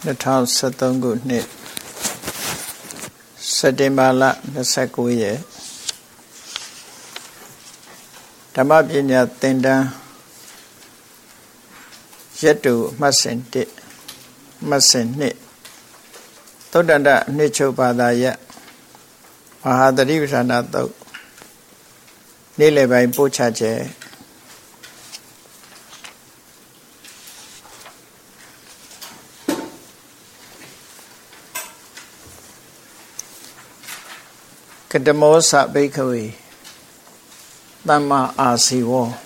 2013 ခုနှစ်စက်တင်ဘာလ29ရက်ဓမ္မပညာသင်တန်းရက်တူမှတ်စဉ်1မှတ်စဉ်2သုတ္တန္တနှစ်ချုပ်ဘာသာရမဟာသတိပဋ္ဌာန်သုတ်နေ့လယ်ပိုင်းပို့ချခြင်းကတမောစဘိက္ခဝေသမ္မာအာစီဝော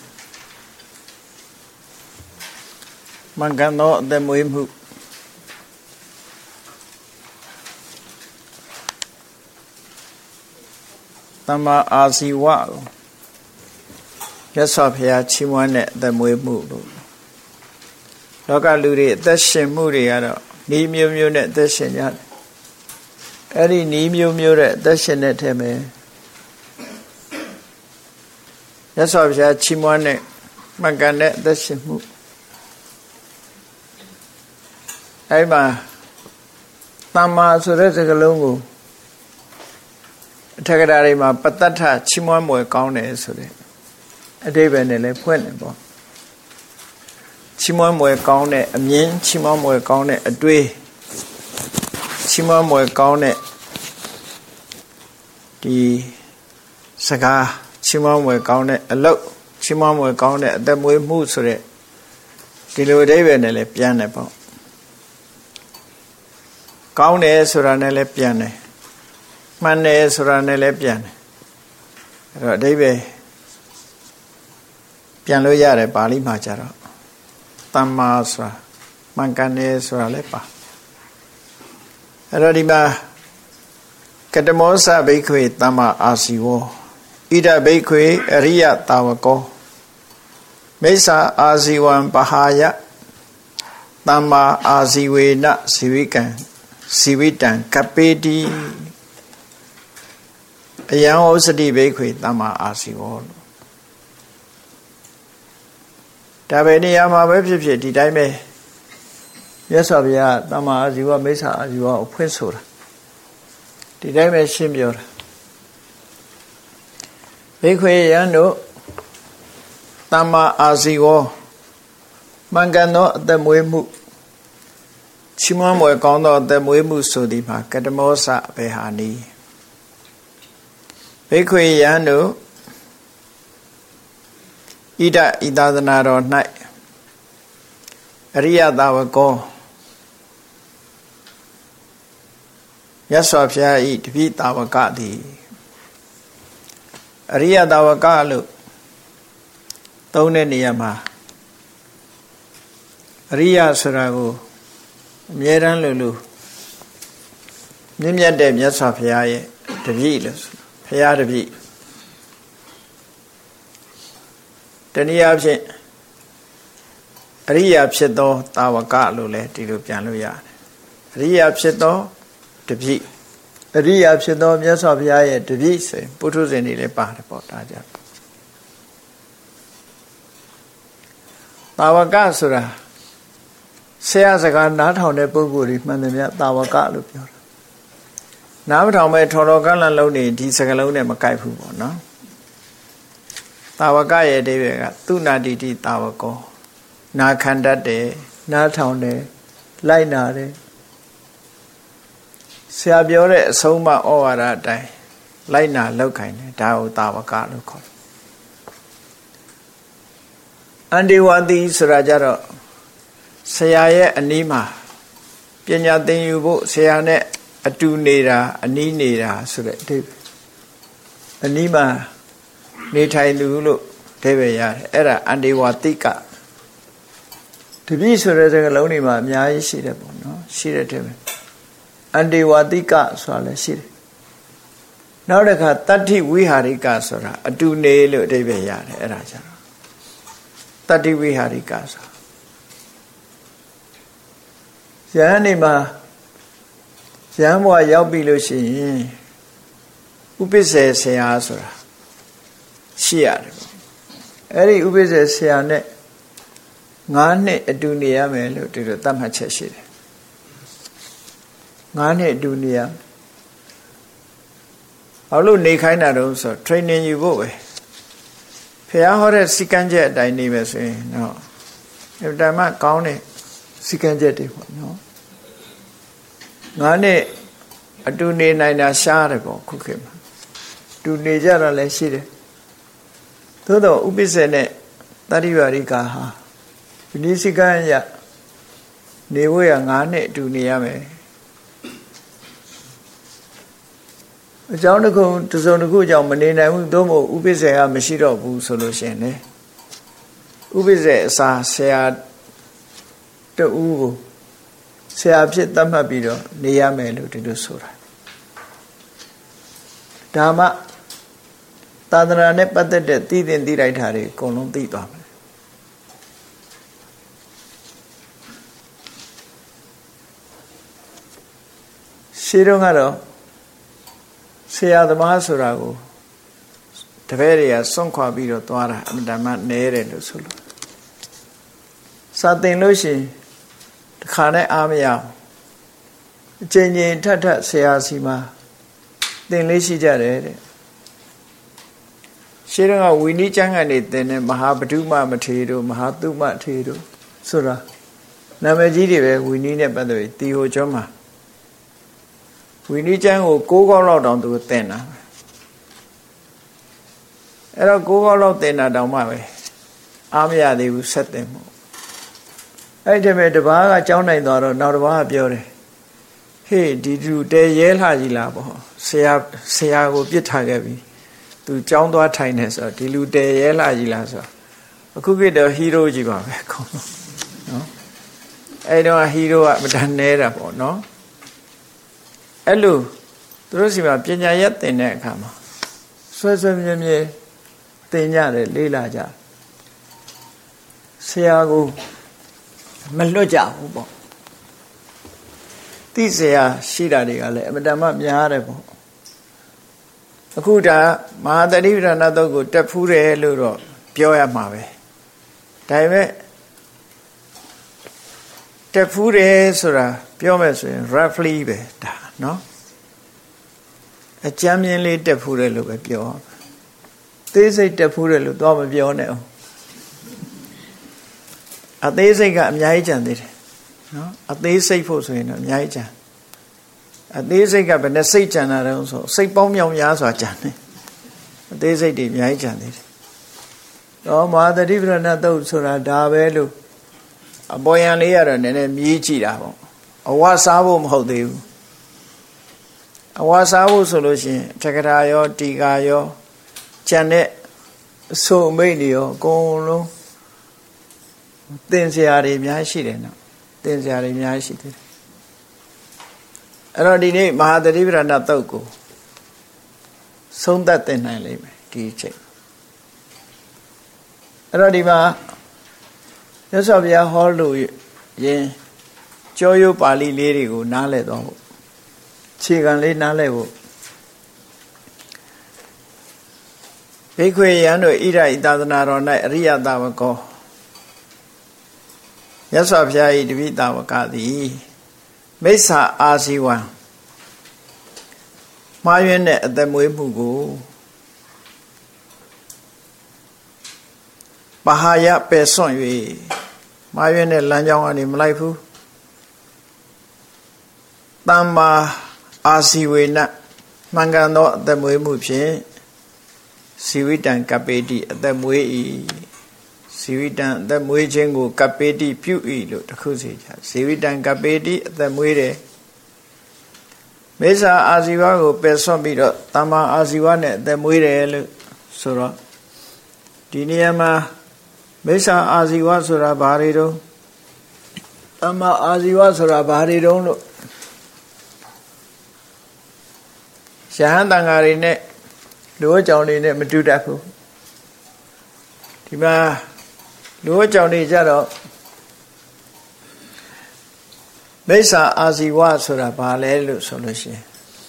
မင်္ဂန်သောအသက်မွေးမှုသမ္မာအာစီဝကိုမြတ်စွာဘုရားချီးမွမ်းတဲ့အသက်မွေးမှုလို့လောကလူတွေအသက်ရှင်မှုတွေကတော့ဤမျိုးမျိုးနဲ့အသက်ရှင်ကြတယ်အဲ့ဒီဤမျိုးမျိုးတဲ့အသက်ရှင်တဲ့ထဲမှာမြတ်စွာဘုရားချီးမွမ်းတဲ့မှန်ကန်တဲ့အသက်ရှင်မှုအဲ့မှာသမ္မာဆိုတဲ့စကားလုံးကိုအထက်ကရာတွေမှာပတ္တထချီးမွမ်းမွယ်ကောင်းတယ်ဆိုတဲ့အဓိပ္ပာယ်နဲ့လည်းဖွင့်တယ်ပေါ့ချီးမွမ်းမွယ်ကောင်းတဲ့အမြင်ချီးမွမ်းမွယ်ကောင်းတဲ့အတွေ့ချီးမွမ်းမွယ်ကောင်းတဲ့ဒီစကားချီးမွမ်းမွယ်ကောင်းတဲ့အလုပ်ချီးမွမ်းမွယ်ကောင်းတဲ့အသက်မွေးမှုဆိုတဲ့ဒီလိုအဓိပ္ပာယ်နဲ့လည်းပြန်တယ်ပေါ့ကောင်းတယ်ဆိုတာနဲ့လည်းပြန်တယ်မှန်တယ်ဆိုတာနဲ့လည်းပြန်တယ်အဲ့တော့အဓိပ္ပာယ်ပြန်လို့ရတယ်ပါဠိမှာကြတော့သမ္မာဆိုတာမှန်ကန်တယ်ဆိုတာလည်းပါအဲ့တော့ဒီမှာကတမောစဘိက္ခဝေသမ္မာအာစီဝောဣဒဘိက္ခဝေအရိယတာဝကောမိစ္ဆာအာဇီဝံပဟာယသမ္မာအာဇီဝေနဇီဝိကံဇီဝိတံကပေတိအယံဩစတိဘိက္ခဝေသမ္မာအာစီဝောဒါပဲနေရာမှာပဲဖြစ်ဖြစ်ဒီတိုင်းပဲမြတ်စွာဘုရားသမ္မာအာဇီဝမိစ္ဆာအာဇီဝကိုဖွင့်ဆိုတာဒီတိုင်းပဲရှင်းပြောတာဘိက္ခဝေယံတို့သမ္မာအာဇီဝမှန်ကန်သောအသက်မွေးမှုချီးမွမ်းမွယ်ကောင်းသောအသက်မွေးမှုဆိုသည်မှာကတမောစဘေဟာနီဘိက္ခဝေယံတို့ဣဒဣသာသနာတော်၌အရိယသာဝကောမြတ်စွာဘုရားဤတပိသာဝကသည်အရိယသာဝကလို့သုံးတဲ့နေရာမှာအရိယဆိုတာကိုအမြဲတမ်းလို့မြင့်မြတ်တဲ့မြတ်စွာဘုရားရဲ့တပည့်လို့ဘုရားတပည့်တနည်းအားဖြင့်အရိယာဖြစ်သောတာဝကလို့လည်းဒီလိုပြန်လို့ရတယ်အရိယာဖြစ်သောတပည့်အရိယာဖြစ်သောမြတ်စွာဘုရားရဲ့တပည့်ဆိုပုထုဇဉ်တွေလည်းပါတယ်ပေါ့ဒါကြောင့်တာဝကဆိုတာဆရာစကားနားထောင်တဲ့ပုဂ္ဂိုလ်တွေမှန်တယ်များတာဝကလို့ပြောတာနားမထောင်မဲ့ထော်တော်ကန့်လန့်လုံးနေဒီစကားလုံးနဲ့မကိုက်ဘူးပေါ့နော်တာဝကရဲ့အဓိပ္ပာယ်ကသူနာတိတိတာဝကောနာခံတတ်တယ်နားထောင်တယ်လိုက်နာတယ်ဆရာပြောတဲ့အဆုံးအမဩဝါဒအတိုင်းလိုက်နာလောက်ခိုင်းတယ်ဒါကိုတာဝကလို့ခေါ်တယ်အန္တေဝတိဆိုတာကြတော့ဆရာရဲ့အနီးမှာပညာသင်ယူဖို့ဆရာနဲ့အတူနေတာအနီးနေတာဆိုတဲ့အဓိပ္ပာယ်အနီးမှာနေထိုင်သူလို့အဓိပ္ပာယ်ရတယ်အဲ့ဒါအန္တေဝတိကတပည့်ဆိုတဲ့စကားလုံးတွေမှာအများကြီးရှိတယ်ပေါ့နော်ရှိတဲ့တည်းပဲအန္တေဝတိကဆိုတာလည်းရှိတယ်နောက်တစ်ခါတတ္ထိဝိဟာရိကဆိုတာအတူနေလို့အဓိပ္ပာယ်ရတယ်အဲ့ဒါကြတော့တတ္ထိဝိဟာရိကဆိုတာယဟန်နေမှာယဟန်ဘဝရောက်ပြီလို့ရှိရင်ဥပိ္ပစေဆရာဆိုတာရှိရတယ်ပေါ့အဲ့ဒီဥပိ္ပစေဆရာနဲ့9နှစ်အတူနေရမယ်လို့ဒီလိုသတ်မှတ်ချက်ရှိတယ် 9 နှစ်အတူနေရဘာလို့နေခိုင်းတာတော့ဆို training ယူဖို့ပဲဖះဟောတဲ့စီကံချက်အတိုင်းနေပဲဆိုရင်တော့အတ္တမကောင်းတဲ့စီကံချက်တွေပေါ့နော်9 နှစ်အတူနေနိုင်တာရှားတယ်ပေါ့ခုခေတ်မှာတူနေကြတာလည်းရှိတယ်သို့တော့ဥပိ္ပစေနဲ့တတိဝရိကာဟာဒီနည်းစီကံရနေဝရ9 နှစ်အတူနေရမယ်အကြောင်းတစ်ခုတစ်စုံတစ်ခုကြောင့်မနေနိုင်ဘူးသို့မဟုတ်ဥပိ္ပစေကမရှိတော့ဘူးဆိုလို့ရှိရင်လေဥပိ္ပစေအစာဆရာတူကိုဆရာဖြစ်သတ်မှတ်ပြီးတော့နေရမယ်လို့ဒီလိုဆိုတာဒါမှသာသနာနဲ့ပတ်သက်တဲ့သိသိလိုက်တာတွေအကုန်လုံးသိသွားမယ်ရှင်းတော့ကတော့ဆရာသမားဆိုတာကိုတပည့်တွေကစွန့်ခွာပြီးတော့သွားတာအမှန်တမ်းနဲတယ်လို့ဆိုလို့စာသင်လို့ရှိရင်တခါနဲ့အားမရအောင်အချိန်ချင်းထပ်ဆရာစီမှာသင်လေးရှိကြတယ်တဲ့ရှင်းတော့ဝီနည်းကျမ်းကနေသင်တဲ့မဟာဗဒုမမထေရတို့မဟာသုမထေရတို့ဆိုတာနာမည်ကြီးတွေပဲဝီနည်းနဲ့ပတ်သက်ပြီးတီဟိုကျောင်းမှာဝီနည်းကျမ်းကို6 ခေါက်လောက်တောင်သူသင်တာအဲ့တော့6 ခေါက်လောက်သင်တာတောင်မှပဲအားမရသေးဘူးဆက်သင်မှုအဲ့ဒီမဲ့တပားကကြောင်းနိုင်သွားတော့နောက်တပားကပြောတယ်ဟေးဒီလူတဲရဲလှကြီးလားပေါ့ဆရာကိုပြစ်ထားခဲ့ပြီသူကြောင်းသွားထိုင်နေဆိုတော့ဒီလူတဲရဲလှကြီးလားဆိုတော့အခုကတော့ဟီးရိုးကြီးပါပဲအကုန်လုံးနော်အဲ့တော့ဟီးရိုးကမတန်နေတာပေါ့နော်အဲ့လိုသူတို့စီမှာပညာရက်သင်တဲ့အခါမှာဆွဲမြဲသင်ကြတယ်လေးလာကြဆရာကိုမလွတ်ကြဘူးပေါ့သိစရာရှိတာတွေကလည်းအမတန်မှများတယ်ပေါ့အခုဒါမဟာသတိပဋ္ဌာန်သုတ်ကိုတက်ဖူးတယ်လို့တော့ပြောရမှာပဲဒါပေမဲ့တက်ဖူးတယ်ဆိုတာပြောမယ်ဆိုရင် roughly ပဲဒါနော်အကြမ်းမြင်လေးတက်ဖူးတယ်လို့ပဲပြောသေးစိတ်တက်ဖူးတယ်လို့တော့မပြောနဲ့အောင်အသေးစိတ်ကအများကြီးကြံသေးတယ်နော်အသေးစိတ်ဖို့ဆိုရင်တော့အများကြီးကြံအသေးစိတ်ကဘယ်နဲ့စိတ်ကြံတာလဲဆိုစိတ်ပေါင်းမြောင်များစွာကြံတယ်အသေးစိတ်တွေအများကြီးကြံသေးတယ်တော့မဟာသတိပဋ္ဌာန်သုတ်ဆိုတာဒါပဲလို့အပေါ်ယံလေးရတော့နည်းနည်းမြည်ကြည့်တာပေါ့အဝစားဖို့မဟုတ်သေးဘူးအဝစားဖို့ဆိုလို့ရှိရင်ထက္ကရာရောတီကာရောကျန်တဲ့အဆိုအမိတ်တွေရောအကုန်လုံးသင်စရာတွေအများရှိတယ်နော်သင်စရာတွေအများရှိသေးတယ်အဲ့တော့ဒီနေ့မဟာသတိပဋ္ဌာန်သုတ်ကိုဆုံးသက်သင်နိုင်လိမ့်မယ်ဒီအချိန်အဲ့တော့ဒီမှာမြတ်စွာဘုရားဟောလို့ရင်ကြောရိုးပါဠိလေးတွေကိုနားလည်သွားဖို့ခြေခံလေးနားလည်ဖို့ဘိက္ခွေယံတို့ဣဒဣသာသနာတော်၌အရိယသာဝကောမြတ်စွာဘုရား၏တပိသာဝကသည်မိစ္ဆာအာဇီဝံမှားယွင်းတဲ့အသက်မွေးမှုကိုပဟာယပယ်စွန့်၍မှားယွင်းတဲ့လမ်းကြောင်းကနေမလိုက်ဘူးသမ္မာအာဇီဝေနမှန်ကန်သောအသက်မွေးမှုဖြင့်ဇီဝိတံကပေတိအသက်မွေး၏ဇီဝိတံအသက်မွေးခြင်းကိုကပေတိပြု၏လို့တခုစီကြဇီဝိတံကပေတိအသက်မွေးတယ်မိစ္ဆာအာဇီဝကိုပယ်စွန့်ပြီးတော့သမ္မာအာဇီဝနဲ့အသက်မွေးတယ်လို့ဆိုတော့ဒီနေရာမှာမိစ္ဆာအာဇီဝဆိုတာဘာတွေတုံးသမ္မာအာဇီဝဆိုတာဘာတွေတုံးလို့ရဟန်းတန်ဃာတွေနဲ့လူ့အကြောင်းတွေနဲ့မတူတတ်ဘူးဒီမှာလူ့အကြောင်းတွေကြတော့မိစ္ဆာအာဇီဝဆိုတာဘာလဲလို့ဆိုလို့ရှိရင်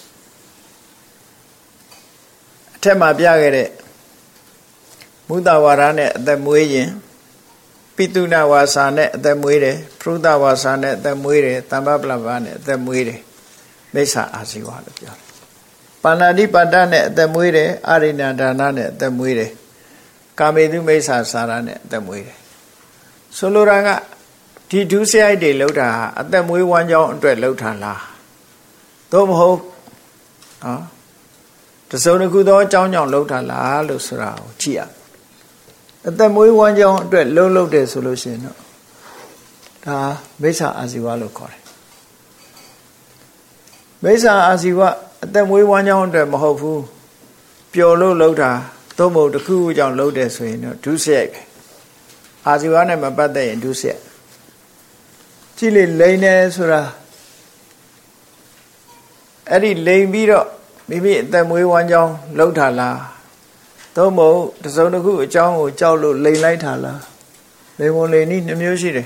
အထက်မှာပြခဲ့တဲ့မုဒ္ဒဝါဒနဲ့အသက်မွေးရင်ပိတုဏဝါစာနဲ့အသက်မွေးတယ်ပရုဒ္ဒဝါစာနဲ့အသက်မွေးတယ်တမ္ပပလပနဲ့အသက်မွေးတယ်မိစ္ဆာအာဇီဝလို့ပြောတယ်ပါဏာတိပါဒနဲ့အသက်မွေးတယ်အာရိဏဒါနနဲ့အသက်မွေးတယ်ကာမေတုမိစ္ဆာစာရနဲ့အသက်မွေးတယ်ဆိုလိုတာကဒီဒုစရိုက်တွေလှုပ်တာအသက်မွေးဝမ်းကြောင်းအတွက်လှုပ်တာလားသို့မဟုတ်တစုံတစ်ခုသောအကြောင်းကြောင့်လှုပ်တာလားလို့ဆိုတာကိုကြည့်ရအသက်မွေးဝမ်းကြောင်းအတွက်လှုပ်တယ်ဆိုလို့ရှိရင်တော့ဒါမိစ္ဆာအာဇီဝလို့ခေါ်တယ်မိစ္ဆာအာဇီဝအသက်မွေးဝမ်းကြောင်းအတွက်မဟုတ်ဘူးပျော်လို့လှုပ်တာသို့မဟုတ်တစ်ခုခုကြောင့်လှုပ်တယ်ဆိုရင်တော့ဒုစရိုက်ပဲအာဇီဝနဲ့မပတ်သက်ရင်ဒုစရိုက်ကြည့်လေလိန်နေဆိုတာအဲ့ဒီလိန်ပြီးတော့မိမိအသက်မွေးဝမ်းကြောင်းလှုပ်တာလားသို့မဟုတ်တစုံတစ်ခုအကြောင်းကိုကြောက်လို့လိန်လိုက်တာလားလိန်ဝင်လိန်နည်းနှမျိုးရှိတယ်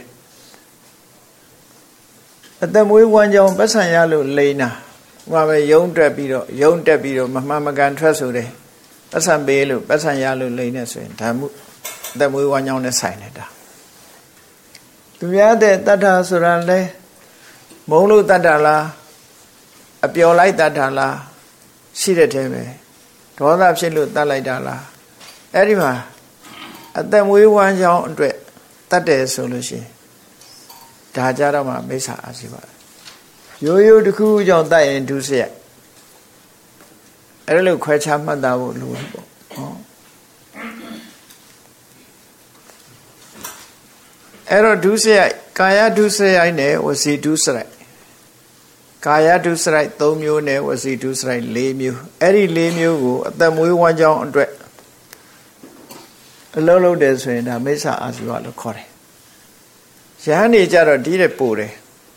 အသက်မွေးဝမ်းကြောင်းပတ်ဆံရလို့လိန်တာဟိုပဲယုံတက်ပြီးတော့မမှန်မကန်ထွက်ဆိုတယ်ပတ်ဆံပေးလို့ပတ်ဆံရလို့လိန်နေဆိုရင်ဓမ္မအသက်မွေးဝမ်းကြောင်းနဲ့ဆိုင်နေတာသူများတဲ့တတ္ထာဆိုတာလဲမုံလို့တတ္ထာလားအပျော်လိုက်တတ္ထာလားရှိတဲ့တည်းပဲဒေါသဖြစ်လို့တတ်လိုက်တာလားအဲ့ဒီမှာအသက်မွေးဝမ်းကြောင်းအတွက်တတ်တယ်ဆိုလို့ရှိရင်ဒါကြတော့မှမိစ္ဆာအာဇီဝရိုးရိုးတစ်ခုကြောင့်တတ်ရင်ဒုစရိုက်အဲ့လိုခွဲခြားမှတ်သားဖို့လိုတယ်ပေါ့အဲ့တော့ဒုစရိုက်ကာယဒုစရိုက်နဲ့ဝစီဒုစရိုက်ကာယဒုစရိုက်3မျိုးနဲ့ဝစီဒုစရိုက်4မျိုးအဲ့ဒီ4မျိုးကိုအသက်မွေးဝမ်းကြောင်းအတွက်အလုံးလုံးတယ်ဆိုရင်ဒါမိစ္ဆာအာဇီဝလို့ခေါ်တယ်ယဟန်နေကြတော့ဒီတဲ့ပို့တယ်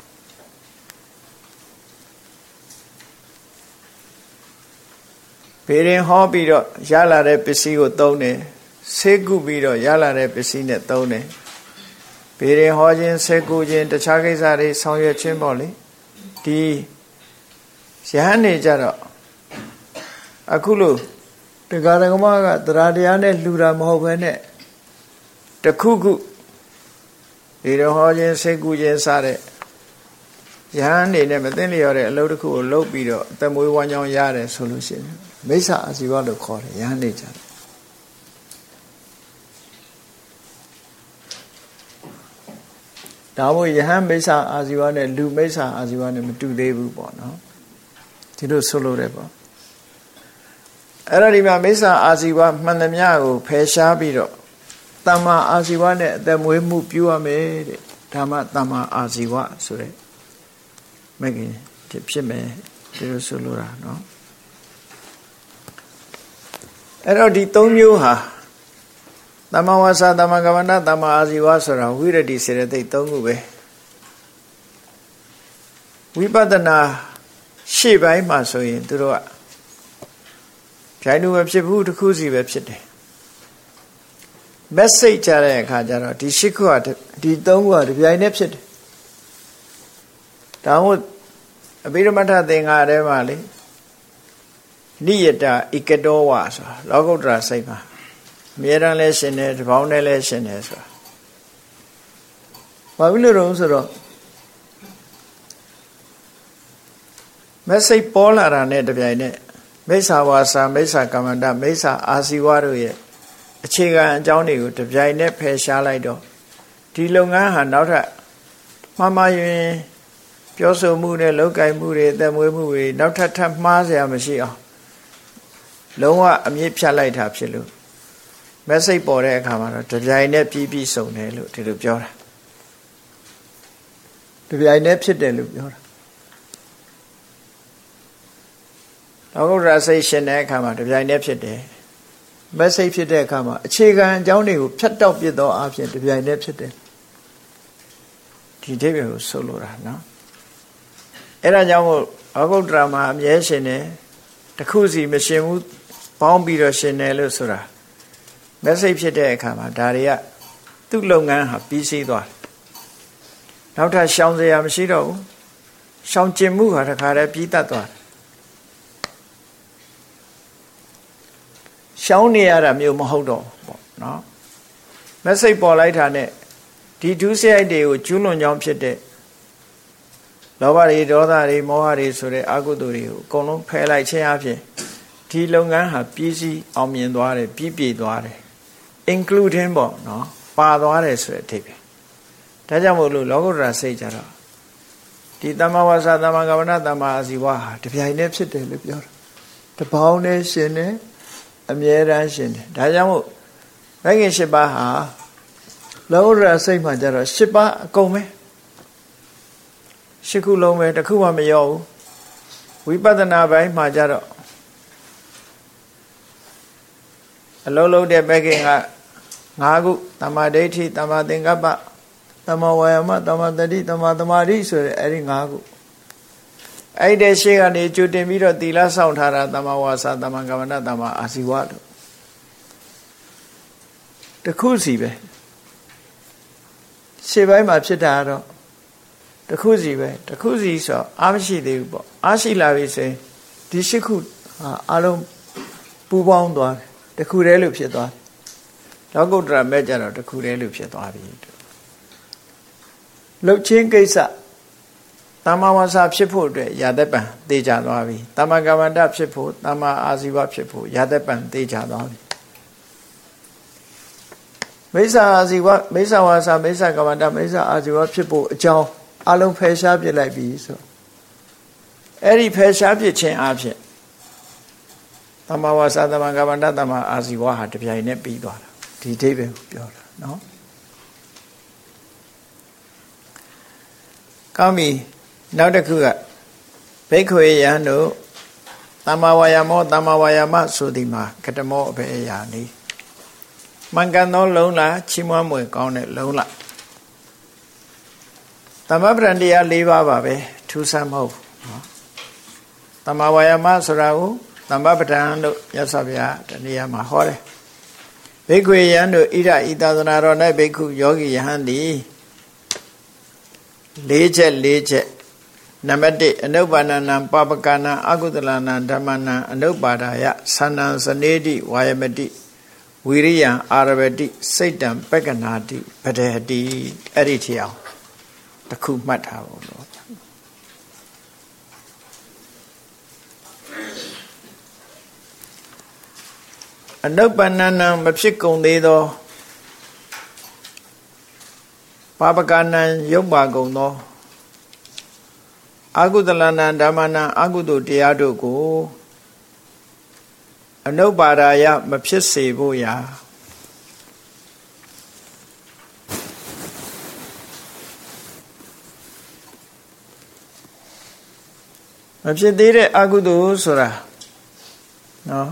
ဘေရင်ဟောပြီးတော့ရလာတဲ့ပစ္စည်းကိုသုံးတယ်ဆေးကုပြီးတော့ရလာတဲ့ပစ္စည်းနဲ့သုံးတယ်ဘေရင်ဟောခြင်းဆေးကုခြင်းတခြားကိစ္စတွေဆောင်ရွက်ခြင်းပေါ့လေဒီယဟန်နေကြတော့အခုလို့တရားဓမ္မကတရားတရားနဲ့လှူတာမဟုတ်ဘဲနဲ့တခုခုဒီတော့ဟောခြင်းစိတ်ကူးခြင်းစတဲ့ယဟန်နေနဲ့မသိလျော်တဲ့အလုပ်တစ်ခုကိုလုပ်ပြီးတော့အသက်မွေးဝမ်းကြောင်းရတယ်ဆိုလို့ရှိရင်မိစ္ဆာအာဇီဝလို့ခေါ်တယ်ယဟန်နေကြတယ်ဒါမို့ယဟန်မိစ္ဆာအာဇီဝနဲ့လူမိစ္ဆာအာဇီဝနဲ့မတူသေးဘူးပေါ့နော်ဒီလိုဆိုလို့တယ်ပေါ့အဲ့တော့ဒီမှာမိစ္ဆာအာဇီဝမှန်သမျှကိုဖယ်ရှားပြီးတော့တမ္မာအာဇီဝနဲ့အသက်မွေးမှုပြုရမယ်တဲ့ဒါမှတမ္မာအာဇီဝဆိုတဲ့မဂ္ဂင်ဖြစ်မယ်ဒီလိုဆိုလိုတာနော်အဲ့တော့ဒီ3မျိုးဟာတမ္မာဝါစာတမ္မာကမ္မန္တတမ္မာအာဇီဝဆိုတာဝိရဒိစေတသိက်3ခုပဲဝိပဿနာရှေ့ပိုင်းမှာဆိုရင်သူတို့ကဖြိုင်းလို့မဖြစ်ဘူးတစ်ခုစီပဲဖြစ်တယ်message ကြတဲ့အခါကျတော့ဒီ8ခုကဒီ3ခုကဒီပြိုင်နဲ့ဖြစ်တယ်ဒါမို့အဘိဓမ္မထသင်္ဃာထဲမှာလေနိယတဧကတောဝဆိုတာလောကုတ္တရာစိတ်မှာအမြဲတမ်းလဲရှင်တယ်တပေါင်းနဲ့လဲရှင်တယ်ဆိုတာဘာဖြစ်လို့တော့ဆိုတော့ message ပေါ်လာတာနဲ့တပြိုင်နက်မိစ္ဆာဝါစာမိစ္ဆာကမ္မန္တမိစ္ဆာအာဇီဝတို့ရဲ့အခြေခံအကြောင်းတွေကိုတပြိုင်နက်ဖယ်ရှားလိုက်တော့ဒီလုပ်ငန်းဟာနောက်ထပ်မှားရင်ပြောဆိုမှုနဲ့လုပ်ကိုင်မှုတွေအသက်မွေးမှုတွေနောက်ထပ်မှားစရာမရှိအောင်လုံးဝအမြင့်ဖြတ်လိုက်တာဖြစ်လို့ message ပေါ်တဲ့အခါမှာတော့တပြိုင်နက်ပြီးစုံတယ်လို့ဒီလိုပြောတာတပြိုင်နက်ဖြစ်တယ်လို့ပြောတာလောကုတ္တရာစိတ်ရှင်တဲ့အခါမှာတပြိုင်နက်ဖြစ်တယ်message ဖြစ်တဲ့အခါမှာအခြေခံအကြောင်းတွေကိုဖြတ်တောက်ပြစ်သောအဖြစ်တပြိုင်တည်းဖြစ်တယ်ဒီအဓိပ္ပာယ်ကိုဆိုလိုတာနော်အဲ့ဒါကြောင့်မို့လောကုတ္တရာမှာအမြဲရှင်တယ်တစ်ခုစီမရှင်ဘူးပေါင်းပြီးတော့ရှင်တယ်လို့ဆိုတာ message ဖြစ်တဲ့အခါမှာဒါတွေကသူ့လုပ်ငန်းဟာပြီးစီးသွားတယ်နောက်ထပ်ရှောင်စရာမရှိတော့ဘူးရှောင်ကျင်မှုဟာတခါတည်းပြီးတတ်သွားတယ်ရှောင်းနေရတာမျိုးမဟုတ်တော့ပေါ့နော် message ပေါ်လိုက်တာနဲ့ဒီဒုစရိုက်တွေကိုကျူးလွန်ကြောင်းဖြစ်တဲ့လောဘတွေဒေါသတွေမောဟတွေဆိုတဲ့အကုသိုလ်တွေကိုအကုန်လုံးဖယ်လိုက်ခြင်းအပြင်ဒီလုပ်ငန်းဟာပြည့်စည်အောင်မြင်သွားတယ်ပြည့်ပြည့်သွားတယ် including ပေါ့နော်ပါသွားတယ်ဆိုတဲ့အဓိပ္ပာယ်ဒါကြောင့်မို့လို့လောကုတ္တရာစိတ်ကြတော့ဒီသမ္မာဝါစာသမ္မာကမ္မန္တသမ္မာအာဇီဝဟာတပြိုင်တည်းဖြစ်တယ်လို့ပြောတာတပေါင်းနဲ့ရှင်တယ်အမြဲတမ်းရှင်တယ်ဒါကြောင့်မို့မဂ္ဂင်၈ပါးဟာလောကုတ္တရာစိတ်မှကြတော့၈ပါးအကုန်ပဲ၈ခုလုံးပဲတစ်ခုမှမရောဘူးဝိပဿနာပိုင်းမှာကြတော့အလုံးလုံးတဲ့မဂ္ဂင်က၅ခုသမ္မာဒိဋ္ဌိသမ္မာသင်္ကပ္ပသမ္မာဝါယာမသမ္မာတတိသမ္မာသမာဓိဆိုတဲ့အဲ့ဒီ၅ခုအဲ့ဒီရှေ့ကနေကြိုတင်ပြီးတော့သီလစောင့်ထားတာသမ္မာဝါစာသမ္မာကမ္မန္တသမ္မာအာဇီဝတို့တခုစီပဲရှေ့ပိုင်းမှာဖြစ်တာတော့တခုစီပဲတခုစီဆိုအားမရှိသေးဘူးပေါ့အားရှိလာပြီဆိုရင်ဒီ၈ခုအားလုံးပူပေါင်းသွားတယ်တခုတည်းလို့ဖြစ်သွားတယ်လောကုတ္တရာမဲ့ကြတော့တခုတည်းလို့ဖြစ်သွားပြီလှုပ်ချင်းကိစ္စသမ္မာဝါစာဖြစ်ဖို့အတွက်ရာသက်ပံသိကြသွားပြီသမ္မာကမ္မန္တဖြစ်ဖို့သမ္မာအာဇီဝဖြစ်ဖို့ရာသက်ပံသိကြသွားပြီမိစ္ဆာအာဇီဝမိစ္ဆာဝါစာမိစ္ဆာကမ္မန္တမိစ္ဆာအာဇီဝဖြစ်ဖို့အကြောင်းအလုံးဖယ်ရှားပြစ်လိုက်ပြီဆိုအဲ့ဒီဖယ်ရှားပြစ်ခြင်းအဖြစ်သမ္မာဝါစာသမ္မာကမ္မန္တသမ္မာအာဇီဝဟာတပြိုင်နဲ့ပြီးသွားတာဒီအဓိပ္ပာယ်ကိုပြောတာနော်ကောင်းပြီနောက်တစ်ခုကဘိက္ခဝေယံတို့သမ္မာဝါယာမောသမ္မာဝါယာမဆိုဒီမှာကတမောအဘေအရာနေမှန်ကန်သောလုံးလားချီးမွမ်းမွေကောင်းတဲ့လုံးလားသမ္မာပဋ္ဌာန်တရား၄ပါးပါပဲထူးဆန်းမဟုတ်ဘူးနော်သမ္မာဝါယာမဆိုတာကိုသမ္မာပဋ္ဌာန်လို့ရသော်ဗျာတနည်းမှာဟောတယ်ဘိက္ခဝေယံတို့ဣဒဣသသနာတော်၌ဘိက္ခုယောဂီယဟန်သည်၄ချက်နံပါတ်1အနုပ္ပန္နံပါပကနံအကုသလနံဓမ္မနံအနုပ္ပါဒာယသန္နံစနေတိဝါယမတိဝိရိယံအာရဝတိစိတ်တံပက္ကနာတိပဒေတိအဲ့ဒီထီအောင်တစ်ခုမှတ်ထားဖို့လို့အနုပ္ပန္နံမဖြစ်ကုန်သေးသောပါပကနံရုပ်ပါကုန်သောအကုသလနံဓမ္မနံအကုသိုလ်တရားတို့ကိုအနုပ္ပါဒာယမဖြစ်စေဖို့ရာမဖြစ်သေးတဲ့အကုသိုလ်ဆိုတာနော်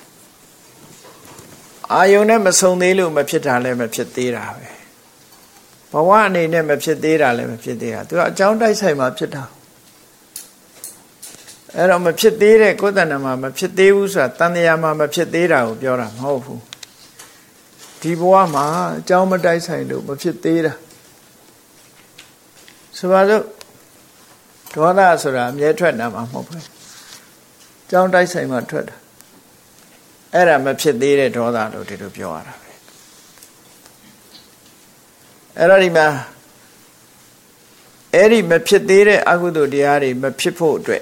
အာယုန်နဲ့မဆုံသေးလို့မဖြစ်တာလည်းမဖြစ်သေးတာပဲဘဝအနေနဲ့မဖြစ်သေးတာလည်းမဖြစ်သေးတာသူကအကြောင်းတိုက်ဆိုင်မှာဖြစ်တာအဲ့တော့မဖြစ်သေးတဲ့ကိုယ်တဏ္ဍာမှာမဖြစ်သေးဘူးဆိုတာတန်တရားမှာမဖြစ်သေးတာကိုပြောတာမဟုတ်ဘူးဒီဘဝမှာအကြောင်းမတိုက်ဆိုင်လို့မဖြစ်သေးတာဆိုပါစို့ဒေါသဆိုတာအမြဲထွက်တာမှာမဟုတ်ဘူးအကြောင်းတိုက်ဆိုင်မှာထွက်တာအဲ့ဒါမဖြစ်သေးတဲ့ဒေါသလို့ဒီလိုပြောရတာပဲအဲ့တော့ဒီမှာအဲ့ဒီမဖြစ်သေးတဲ့အကုသိုလ်တရားတွေမဖြစ်ဖို့အတွက်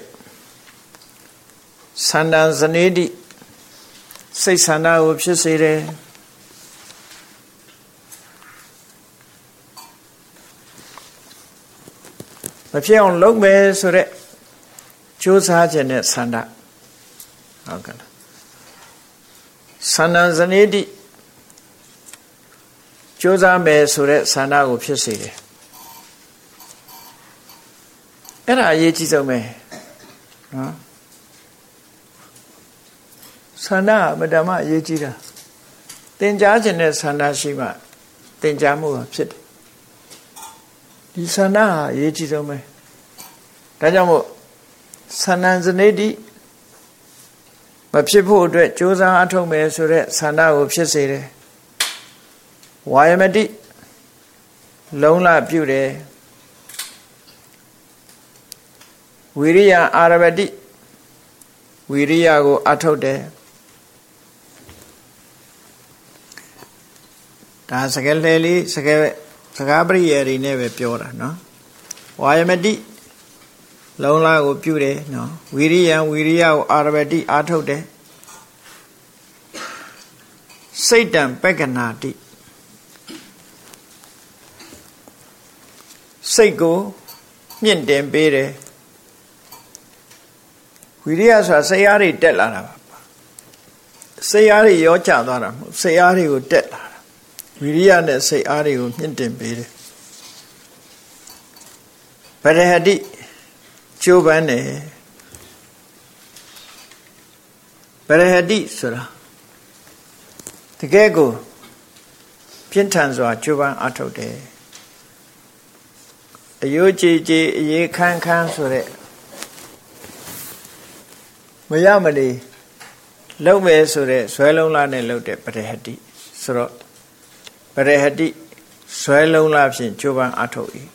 သန္တံဇနေတိစိတ်ဆန္ဒကိုဖြစ်စေတယ်မဖြစ်အောင်လုပ်မယ်ဆိုတဲ့ကြိုးစားခြင်းနဲ့ဆန္ဒဟုတ်ကဲ့သန္တံဇနေတိကြိုးစားမယ်ဆိုတဲ့ဆန္ဒကိုဖြစ်စေတယ်အဲ့ဒါအရေးကြီးဆုံးပဲနော်ဆန္ဒမတ္တမအရေးကြီးတာသင်ကြားခြင်းနဲ့ဆန္ဒရှိမှသင်ကြားမှုဖြစ်တယ်ဒီဆန္ဒဟာအရေးကြီးဆုံးပဲဒါကြောင့်မို့သန္တံဇနေတိမဖြစ်ဖို့အတွက်ကြိုးစားအထောက်မယ်ဆိုတဲ့ဆန္ဒကိုဖြစ်စေတယ်ဝါယမတိလုံးလပြုတယ်ဝိရိယအာရဝတိဝိရိယကိုအထောက်တယ်ဒါစကားလေလေးစကားပရိယေတွေနဲ့ပဲပြောတာနော်ဝါယမတိလုံးလားကိုပြုတယ်နော်ဝီရိယဝီရိယကိုအာရဗတိအားထုတ်တယ်စိတ်တံပက္ခဏာတိစိတ်ကိုမြင့်တင်ပေးတယ်ဝီရိယဆိုတာစိတ်အားတွေတက်လာတာပါစိတ်အားတွေရောကျသွားတာမဟုတ်စိတ်အားတွေကိုတက်လာတာဝီရိယနဲ့စိတ်အားတွေကိုမြင့်တင်ပေးတယ်ပရဟတိကျိုးပန်းတယ်ပရဟတိဆိုတာတကယ်ကိုပြင်းထန်စွာကျိုးပန်းအထုတ်တယ်အယိုးကြည်ကြည်အရေးခန်းခန်းဆိုတဲ့မရမနေလုံးမယ်ဆိုတဲ့ဇွဲလုံးလားနဲ့လှုပ်တဲ့ပရဟတိဆိုတော့ပရဟတိဇွဲလုံးလားဖြင့်ကျိုးပန်းအထုတ်၏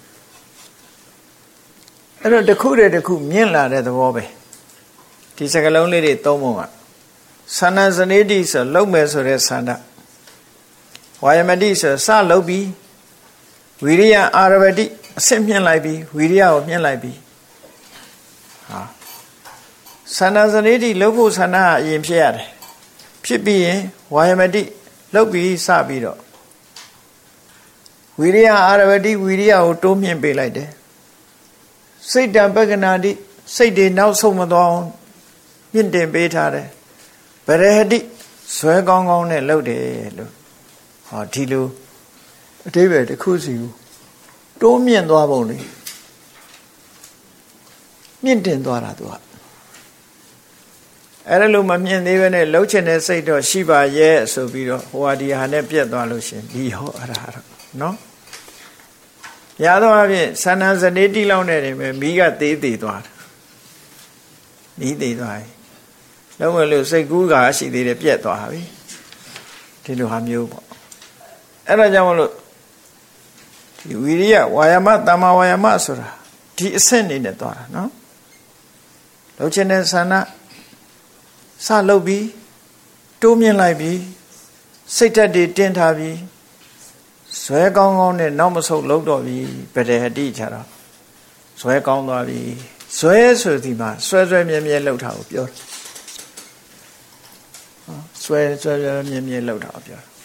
အဲ့တော့တစ်ခုတည်းတစ်ခုမြင့်လာတဲ့သဘောပဲဒီစကလုံးလေးတွေသုံးပုံကသန္နဇနေတိဆိုလုံးမယ်ဆိုတဲ့သန္တာဝါယမတိဆိုစလုံးပြီးဝီရိယအာရဗတိအစစ်မြင့်လိုက်ပြီးဝီရိယကိုမြင့်လိုက်ပြီးဟာသန္နဇနေတိလုံးဖို့သန္တာအရင်ဖြစ်ရတယ်ဖြစ်ပြီးရင်ဝါယမတိလုံးပြီးစပြီးတော့ဝီရိယအာရဗတိဝီရိယကိုတိုးမြင့်ပေးလိုက်တယ်စိတ်တံပက္ခဏာတိစိတ်တွေနောက်ဆုံးမသွားအောင်မြင့်တင်ပေးထားတယ်ပရဟတိဇွဲကောင်းကောင်းနဲ့လှုပ်တယ်လို့ဟောဒီလိုအတိပ္ပယ်တစ်ခုစီကိုတိုးမြင့်သွားပုံလေမြင့်တင်သွားတာသူကအဲ့ဒါလို့မမြင့်သေးဘဲနဲ့လှုပ်ချင်တဲ့စိတ်တော့ရှိပါရဲ့ဆိုပြီးတော့ဟိုဟာဒီဟာနဲ့ပြက်သွားလို့ရှင်ဒီဟောအဲ့ဒါတော့နော်ရသောအဖြစ်သန္နဇနေတိလောက်နဲ့တင်ပဲမိကသေးသေးသွားတယ်မိသေးသွားပြီလုံးဝလို့စိတ်ကူးကရှိသေးတယ်ပြက်သွားပြီဒီလိုဟာမျိုးပေါ့အဲ့ဒါကြောင့်မလို့ဒီဝီရိယဝါယာမတမ္မာဝါယာမဆိုတာဒီအဆင့်နေနဲ့သွားတာနော်လှုပ်ခြင်းနဲ့ဆန္ဒစလှုပ်ပြီးတိုးမြင့်လိုက်ပြီးစိတ်ဓာတ်တွေတင်းထားပြီးဇွဲကောင်းကောင်းနဲ့နောက်မဆုတ်လုံးတော့ပြီပရဟတိချတော့ဇွဲကောင်းသွားပြီဇွဲဆိုဒီမှာဆွဲဆွဲမြဲမြဲလှုပ်တာကိုပြောတယ်ဆွဲဆွဲမြဲမြဲလှုပ်တာကိုပြောတယ်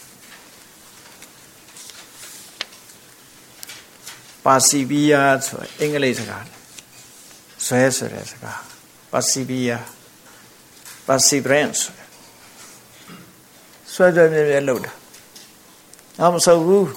ပါစီဘီယာဆိုအင်္ဂလိပ်စကားဇွဲဆိုတဲ့စကားပါစီဘီယာပါစီဘရန့်ဆွဲဆွဲမြဲမြဲလှုပ်တာနောက်မဆုတ်ဘူး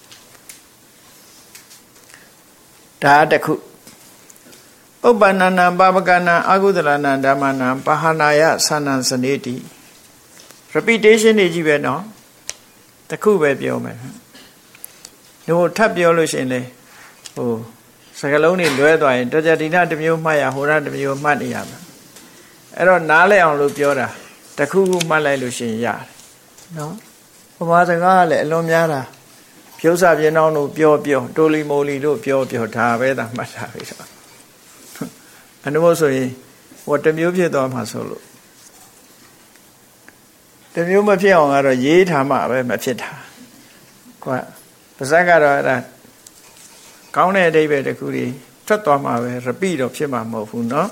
ဒါတခုဥပ္ပန္နနာပါပကနာအကုသလနာဓမ္မနာပဟာနာယသန္နဇနေတိ repetition တွေကြီးပဲနော်တခုပဲပြောမယ်တို့ထပ်ပြောလို့ရှိရင်လေဟိုစကားလုံးတွေလွဲသွားရင်တကြတိနာတစ်မျိုးမှတ်ရဟိုရတစ်မျိုးမှတ်နေရမှာအဲ့တော့နားလဲအောင်လို့ပြောတာတခုခုမှတ်လိုက်လို့ရှိရင်ရတယ်နော်ဗမာစကားကလည်းအလွန်များတာဖြုတ်စာပြင်းအောင်လို့ပြောတိုလီမိုလီတို့ပြောဒါပဲသာမှတ်တာပဲဆိုအနုမို့ဆိုရင်ဟိုတစ်မျိုးဖြစ်သွားမှာဆိုလို့တစ်မျိုးမဖြစ်အောင်ကတော့ရေးထားမှပဲမဖြစ်တာကွာပါဇက်ကတော့အဲ့ဒါကောင်းတဲ့အဓိပ္ပာယ်တစ်ခုကြီးထွက်သွားမှာပဲ repeat တော့ဖြစ်မှာမဟုတ်ဘူးเนาะ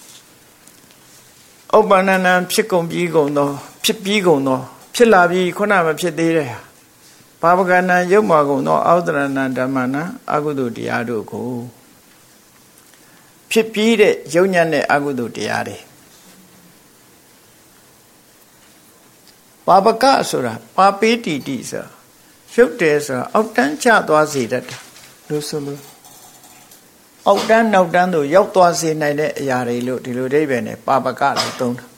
ဥပ္ပန္နနံဖြစ်ကုန်ပြီးကုန်သောဖြစ်ပြီးကုန်သောဖြစ်လာပြီးခုနမဖြစ်သေးတဲ့ဘာဝကဏံရုပ်မှာကုန်သောအောဒရဏဓမ္မနာအကုသိုလ်တရားတို့ကိုဖြစ်ပြီးတဲ့ယုံညံ့တဲ့အကုသိုလ်တရားတွေပါပကဆိုတာပါပိတိတိဆိုရုပ်တယ်ဆိုတာအောက်တန်းကျသွားစေတတ်တယ်လို့ဆိုလို့အောက်တန်းနောက်တန်းတို့ရောက်သွားစေနိုင်တဲ့အရာတွေလို့ဒီလိုအဓိပ္ပာယ်နဲ့ပါပကလို့သုံးတာ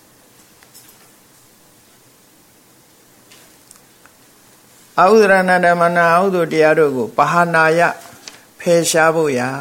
အဥဒရဏဓမ္မနာအဥဒ္ဒတရားတို့ကိုပဟာနာယဖယ်ရှားဖို့ရာ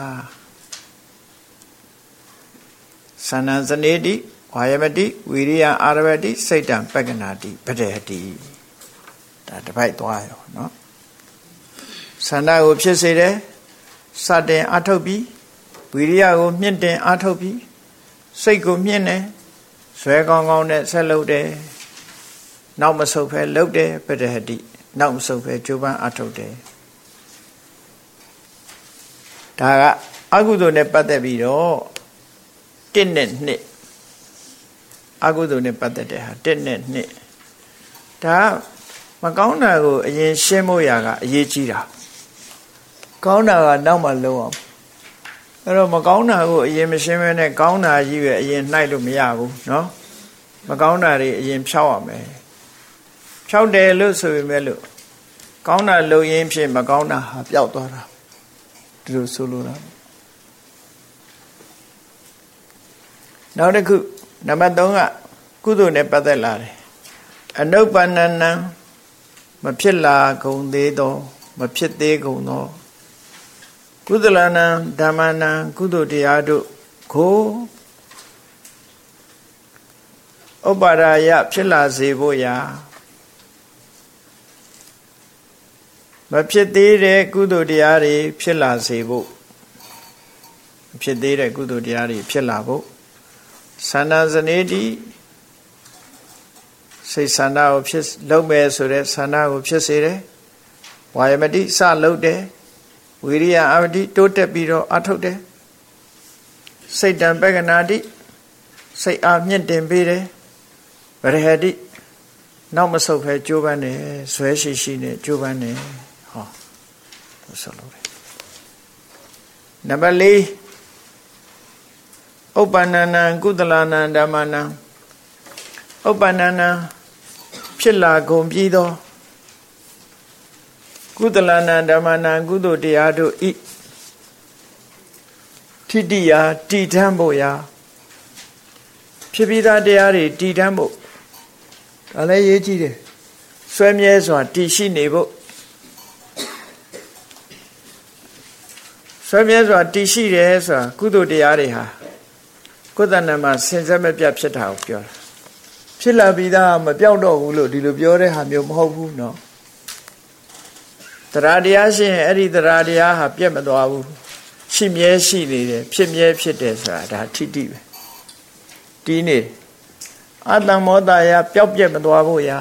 သန္နဇနေတိဝါယမတိဝီရိယအာရဗတိစိတ်တံပက္ခဏာတိပတေဟတိဒါတစ်ပိုက်သွားရောနော်သန္တာကိုဖြစ်စေတယ်စတင်အထုတ်ပြီးဝီရိယကိုမြင့်တင်အထုတ်ပြီးစိတ်ကိုမြင့်တယ်ဇွဲကောင်းကောင်းနဲ့ဆက်လုပ်တယ်နောက်မဆုတ်ဖဲလုပ်တယ်ပတေဟတိနောက်မဆုတ်ပဲကြိုးပမ်းအထုတ်တယ်ဒါကအကုသိုလ်နဲ့ပတ်သက်ပြီးတော့ 1 နဲ့ 2အကုသိုလ်နဲ့ပတ်သက်တဲ့ဟာ1နဲ့2ဒါမကောင်းတာကိုအရင်ရှင်းဖို့ရာကအရေးကြီးတာကောင်းတာကနောက်မှလုံးအောင်အဲ့တော့မကောင်းတာကိုအရင်မရှင်းမဲနဲ့ကောင်းတာကြီးပဲအရင်နှိုက်လို့မရဘူးเนาะမကောင်းတာတွေအရင်ဖြောက်ရမယ်ဖြောက်တယ်လို့ဆိုပေမဲ့လို့ကောင်းတာလုပ်ရင်းဖြင့်မကောင်းတာဟာပျောက်သွားတာဒီလိုဆိုလိုတာနောက်တစ်ခုနံပါတ်3ကကုသိုလ်နဲ့ပတ်သက်လာတယ်အနုပ္ပန္နနံမဖြစ်လာကုန်သေးသောမဖြစ်သေးကုန်သောကုသလနံဓမ္မနံကုသိုလ်တရားတို့ကိုဥပ္ပါဒာယဖြစ်လာစေဖို့ရာမဖြစ်သေးတဲ့ကုသိုလ်တရားတွေဖြစ်လာစေဖို့ဖြစ်သေးတဲ့ကုသိုလ်တရားတွေဖြစ်လာဖို့သန္တာဇနေတိစိတ်ဆန္ဒကိုဖြစ်လုပ်မယ်ဆိုတဲ့ဆန္ဒကိုဖြစ်စေတယ်ဝါယမတိစလုပ်တယ်ဝိရိယအဝတိတိုးတက်ပြီးတော့အထုတ်တယ်စိတ်တံပက္ခဏာတိစိတ်အားမြင့်တင်ပေးတယ်ဗရဟတိနောက်မဆုတ်ဖဲကြိုးပမ်းတယ်ဇွဲရှိရှိနဲ့ကြိုးပမ်းတယ်ဟောဆိုလို့တယ်နံပါတ်4ဥပ္ပန္နနံကုသလနံဓမ္မနံဥပ္ပန္နနံဖြစ်လာကုန်ပြီးသောကုသလနံဓမ္မနံကုသိုလ်တရားတို့ဤထိတိယာတည်ထမ်းဖို့ရာဖြစ်ပြီးသားတရားတွေတည်ထမ်းဖို့ဒါလည်းရေးကြည့်တယ်ဆွဲမြဲစွာတည်ရှိနေဖို့ဆွဲမြဲစွာတည်ရှိတယ်ဆိုတာကုသိုလ်တရားတွေဟာကိုယ်တဏ္ဍမှာစင်စက်မပြတ်ဖြစ်တာကိုပြောတာဖြစ်လာပြီးသားမပြောက်တော့ဘူးလို့ဒီလိုပြောတဲ့ဟာမျိုးမဟုတ်ဘူးเนาะတရားတရားရှိရင်အဲ့ဒီတရားတရားဟာပြတ်မသွားဘူးရှိမြဲရှိနေတယ်ဖြစ်မြဲဖြစ်တယ်ဆိုတာဒါထိတိပဲတီးနေအတ္တမောတယပျောက်ပြတ်မသွားဖို့ရာ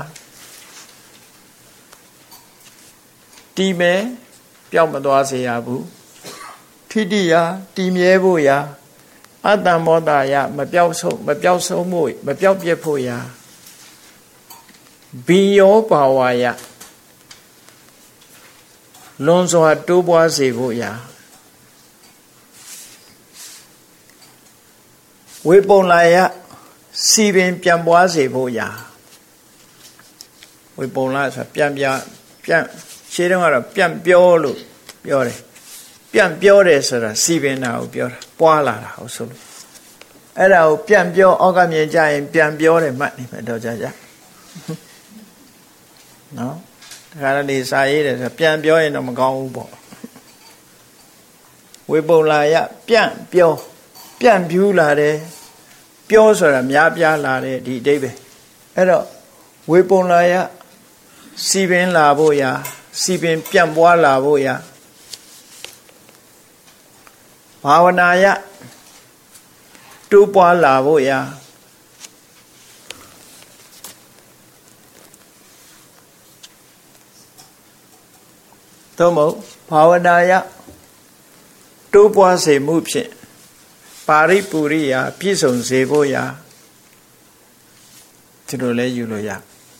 တီးမယ်ပျောက်မသွားစေရဘူးထိတိယတည်မြဲဖို့ရာအတ္တမောတယမပျောက်ဆုံးဖို့မပျောက်ပြတ်ဖို့ရာဘိယောဘာဝယလွန်စွာတိုးပွားစေဖို့ရာဝေပုံလာယစီပင်ပြန်ပွားစေဖို့ရာဝေပုံလာဆိုပြန်ရှင်းတော့ကတော့ပြန်ပြောလို့ပြောတယ်ပြန်ပြောတယ်ဆိုတာစီပင်တာကိုပြောတာပွားလာတာဟုတ်ဆိုလို့အဲ့ဒါကိုပြန်ပြောအောက်ကမြင်ကြရင်ပြန်ပြောတယ်မှတ်နေမယ်တော့ကြနော်ဒါကြတဲ့စာရေးတယ်ဆိုပြန်ပြောရင်တော့မကောင်းဘူးပေါ့ဝေပုံလာယပြန်ပြောပြန်ပြူးလာတယ်ပြောဆိုတာများပြားလာတယ်ဒီအဓိပ္ပာယ်အဲ့တော့ဝေပုံလာယစီပင်လာဖို့ရာစီပင်ပြန်ပွားလာဖို့ရာဘာဝနာယတိုးပွားလာဖို့ရာသို့မဟုတ်ဘာဝနာယတိုးပွားစေမှုဖြင့်ပါရိပူရိယာပြည့်စုံစေဖို့ရာဒီလိုလဲယူလို့ရ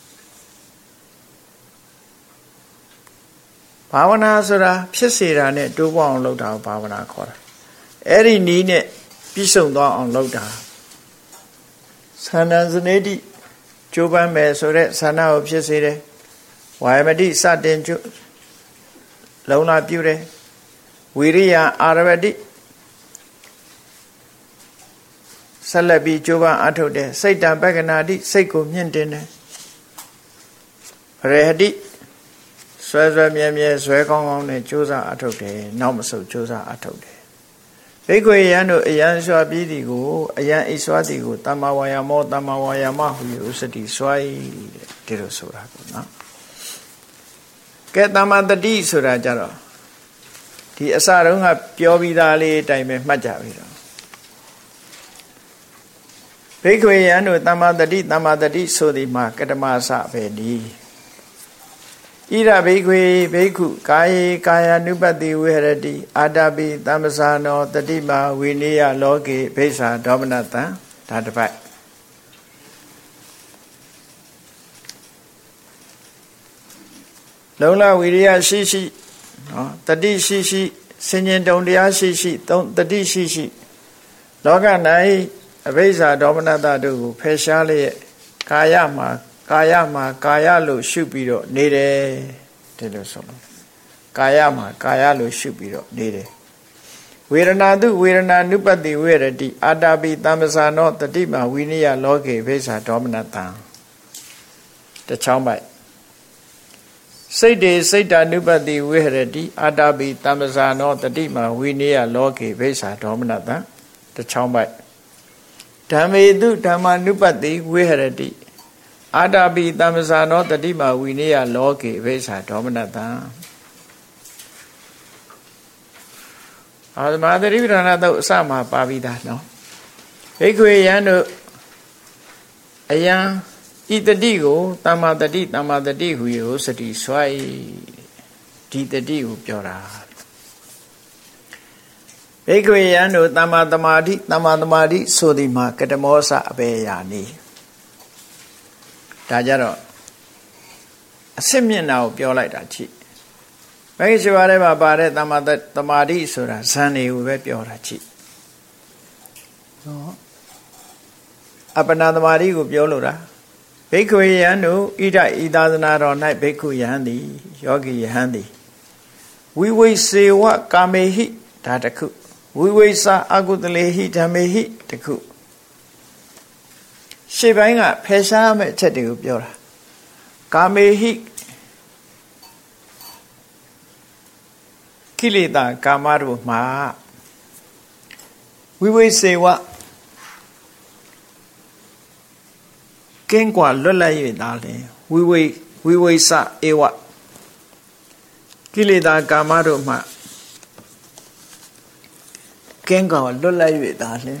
ဘာဝနာဆိုတာဖြစ်စေတာနဲ့တိုးပွားအောင်လုပ်တာကိုဘာဝနာခေါ်တာအဲ့ဒီနည်းနဲ့ပြည့်စုံသွားအောင်လုပ်တာသန္တာဇနေတိကြိုးပမ်းမယ်ဆိုတဲ့သန္တာကိုဖြစ်စေတယ်ဝါယမတိစတင်လုံလာပြုတယ်ဝိရိယအာရဝတိဆက်လက်ပြီးကြိုးပမ်းအထုတ်တယ်စိတ်တံပက္ခဏာတိစိတ်ကိုမြင့်တင်တယ်ရေဟတိဆွဲမြဲမြဲဆွဲကောင်းကောင်းနဲ့ကြိုးစားအထုတ်တယ်နောက်မဆုတ်ကြိုးစားအထုတ်တယ်ဘိက္ခွေယံတို့အယံစွာပြီးသည်ကိုအယံအိစွာသည်ကိုတမ္မာဝါယာမောတမ္မာဝါယာမဟူ၍ဥစ္စတိစွာ၏တဲ့ဒီလိုဆိုတာပေါ့နော်ကဲတမ္မာတတိဆိုတာကြတော့ဒီအစတုန်းကပြောပြီးသားလေးအတိုင်းပဲမှတ်ကြပြီတော့ဘိက္ခွေယံတို့တမ္မာတတိဆိုသည်မှာကတမစပဲဒီ Ira bhikkhve bhikkhu kaye kayanupatti vihirati adapi tamasano tatima viniya loke bhesa domanata. Đó là vậy. Lâu là viriya si si, tati si si, sinh nhiên đồng địa si si, tati si si. Đó cái này bhesa domanata được phê xá lệ kaya mà kaya lo shup bhi ro ne de de lo so kaya mà kaya lo shup bhi ro ne de Vedana tu vedana nupatti virati adapi tamasano tatima viniya loke bhesa domanata. Một chóng bài. Saita nupatti virati adapi tamasano tatima viniya loke bhesa domanata. Một chóng bài. Dhamme tu dhamma nupatti virati adapi tamasano tatima viniya loke bhesa domanata. Madhuri Virana đâu sa mà pa vi da no. Bhikkhu yan do ayan itati ko tamatati hu yo sati swai di tati ko pyo ra. Bhikkhu yan do tamathamadi so di ma katamosa abe ya ni. Da ja ro asit myet na ko pyo lai da chi. Mấy cái chuyện này bà đấy tamadi sửa ra san này về biểu ra chị, apana tamadi của biểu lộ ra, bhikkhu yan do idadana rồi này bhikkhu yan đi, yogi yan đi, vivesewa kamehi đã được khu, vivesa agutalehi dhamehi được khu, sẽ phải ngã phesa mấy chất điều biểu ra, kamehi Kileta kamaru ma Vivesewa Kén quả luận lại về đó là Vivesa ewa Kileta kamaru ma Kén quả luận lại về đó là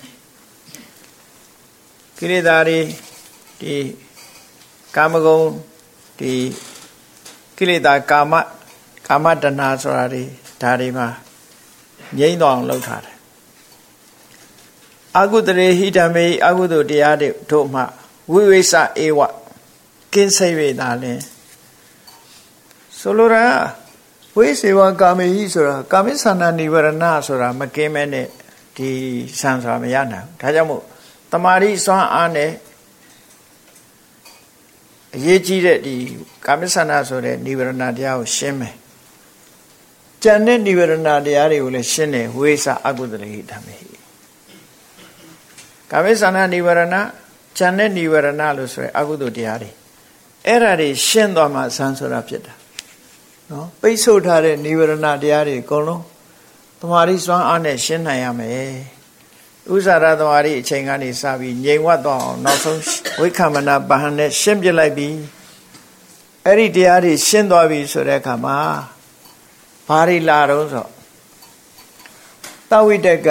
Kileta đi Kamagon đi Kileta Kamadana sorari dharima nhảy đoàn lâu thà. Agudare hidame agudo diade thoma vivesa ewa kin sai ve da le. Solora vivesewa kamehi sora kamisana nivarana sora ma kin me ne di san sora ma ya na. Da jaw mo tamari swang a ne aye ji de di kamisana so de nivaranaတရားကိုရှင်းမယ်. ကျန်တဲ့နိဗ္ဗာန်တရားတွေကိုလည်းရှင်းတယ်ဝိသအကုသလေဓမ္မေကာမိသနာနိဗ္ဗာန်ကျန်တဲ့နိဗ္ဗာန်လို့ဆိုရယ်အကုသိုလ်တရားတွေအဲ့ဒါတွေရှင်းသွားမှဆန်းဆိုတာဖြစ်တာနော်ပိတ်ဆို့ထားတဲ့နိဗ္ဗာန်တရားတွေအကုန်လုံးသမာဓိစွမ်းအားနဲ့ရှင်းနိုင်ရမယ်ဥစ္စာရသမာဓိအချိန်ကနေစပြီးငြိမ်ဝတ်သွားအောင်နောက်ဆုံးဝိက္ခမနာပဟံနဲ့ရှင်းပြလိုက်ပြီးအဲ့ဒီတရားတွေရှင်းသွားပြီဆိုတဲ့အခါမှာဘာတွေလာတော့ဆိုသဝိတကံ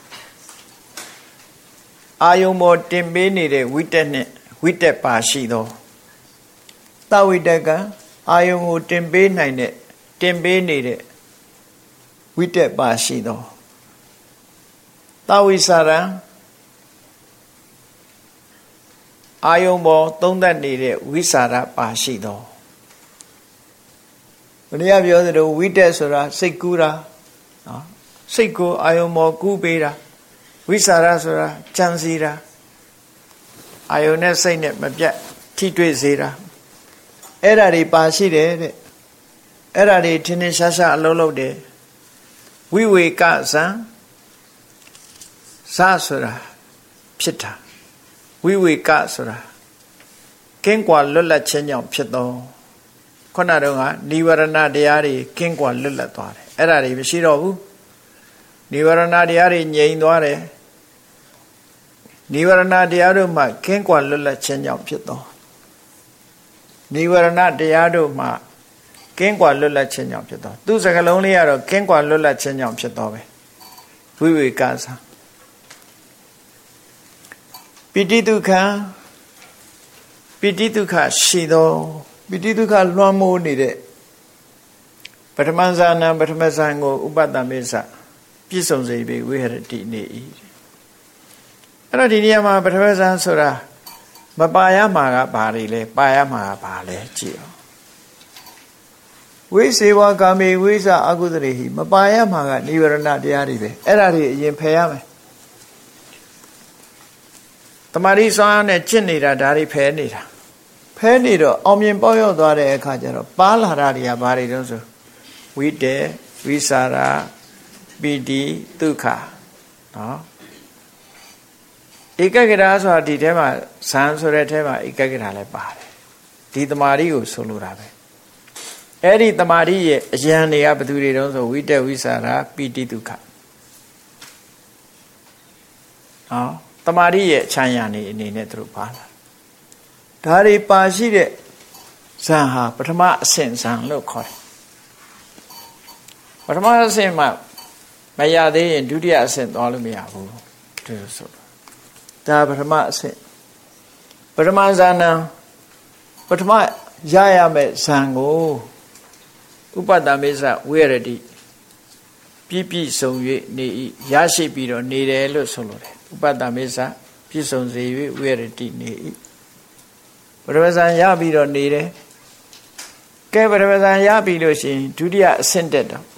အာယုံမောတင်ပေးနေတဲ့ဝိတက်နဲ့ဝိတက်ပါရှိသောသဝိတကံအာယုံကိုတင်ပေးနိုင်တဲ့တင်ပေးနေတဲ့ဝိတက်ပါရှိသောသဝိစာရံအာယုံမောသုံးသပ်နေတဲ့ဝိစာရပါရှိသောဘုရားပြောသလိုဝိတက်ဆိုတာစိတ်ကူးတာနော်စိတ်ကိုအာယုံမောကူးပေးတာဝိစာရဆိုတာကြံစီတာအာယုံနဲ့စိတ်နဲ့မပြတ်ထိတွေ့စေတာအဲ့ဒါတွေပါရှိတယ်တဲ့အဲ့ဒါတွေထင်းထင်းရှားရှားအလုံးလုံးတယ်ဝိဝေကဇံဇဆိုတာဖြစ်တာဝိဝေကဆိုတာကင်းကွာလွတ်လပ်ခြင်းကြောင့်ဖြစ်တော့ခုနတော့ကနိဝရဏတရားတွေကင်းကွာလွတ်လပ်သွားတယ်အဲ့ဒါတွေမရှိတော့ဘူးနိဝရဏတရားတွေငြိမ်သွားတယ်နိဝရဏတရားတို့မှကင်းကွာလွတ်လပ်ခြင်းကြောင့်ဖြစ်တော့နိဝရဏတရားတို့မှကင်းကွာလွတ်လပ်ခြင်းကြောင့်ဖြစ်တော့သူစကလုံးလေးကတော့ကင်းကွာလွတ်လပ်ခြင်းကြောင့်ဖြစ်တော့ပဲဝိဝေကသံပိဋိဒုက္ခရှိသောပိဋိဒုက္ခလွှမ်းမိုးနေတဲ့ပထမဇာနံပထမဇန်ကိုဥပတ္တမေသပြည့်စုံစေပြီဝိဟရတိနေ၏အဲ့တော့ဒီနေရာမှာပထမဇန်ဆိုတာမပါရမှာကဘာတွေလဲပါရမှာကဘာလဲကြည့်အောင်ဝိစေဝကာမေဝိဇာအကုသရေဟိမပါရမှာကနိဝရဏတရားတွေပဲအဲ့ဒါတွေအရင်ဖယ်ရမယ်တမာရီစွမ်းနဲ့ကျင့်နေတာဒါတွေဖယ်နေတာဖယ်နေတော့အောင်မြင်ပေါက်ရောက်သွားတဲ့အခါကျတော့ပါလာတာတွေကဘာတွေတုံးဆိုဝိတေဝိစာရာပိတိဒုက္ခနော်ဧကဂရဆိုတာဒီထဲမှာဇန်ဆိုတဲ့ထဲမှာဧကဂရလည်းပါတယ်ဒီတမာရီကိုဆိုလိုတာပဲအဲ့ဒီတမာရီရဲ့အရန်တွေကဘယ်သူတွေတုံးဆိုဝိတေဝိစာရာပိတိဒုက္ခနော်တမာရီရဲ့ခြံရံနေအနေနဲ့သူတို့ပါလာဒါတွေပါရှိတဲ့ဇန်ဟာပထမအဆင့်ဇန်လို့ခေါ်တယ်ပထမအဆင့်မှာမရသေးရင်ဒုတိယအဆင့်သွားလို့မရဘူးဒီလိုဆိုဒါပထမအဆင့်ပထမဇာနံပထမရရမယ့်ဇန်ကိုဥပတ္တမေသဝိရတိပြည့်ပြည့်စုံ၍နေ၏ရရှိပြီးတော့နေတယ်လို့ဆိုလိုတယ်ဥပတ္တမေသပြည့်စုံစေ၍ဝိရတိနေ၏ပထမဇန်ရပြီးတော့နေတယ်ကဲပထမဇန်ရပြီးလို့ရှိရင်ဒုတိယအဆင့်တက်တော့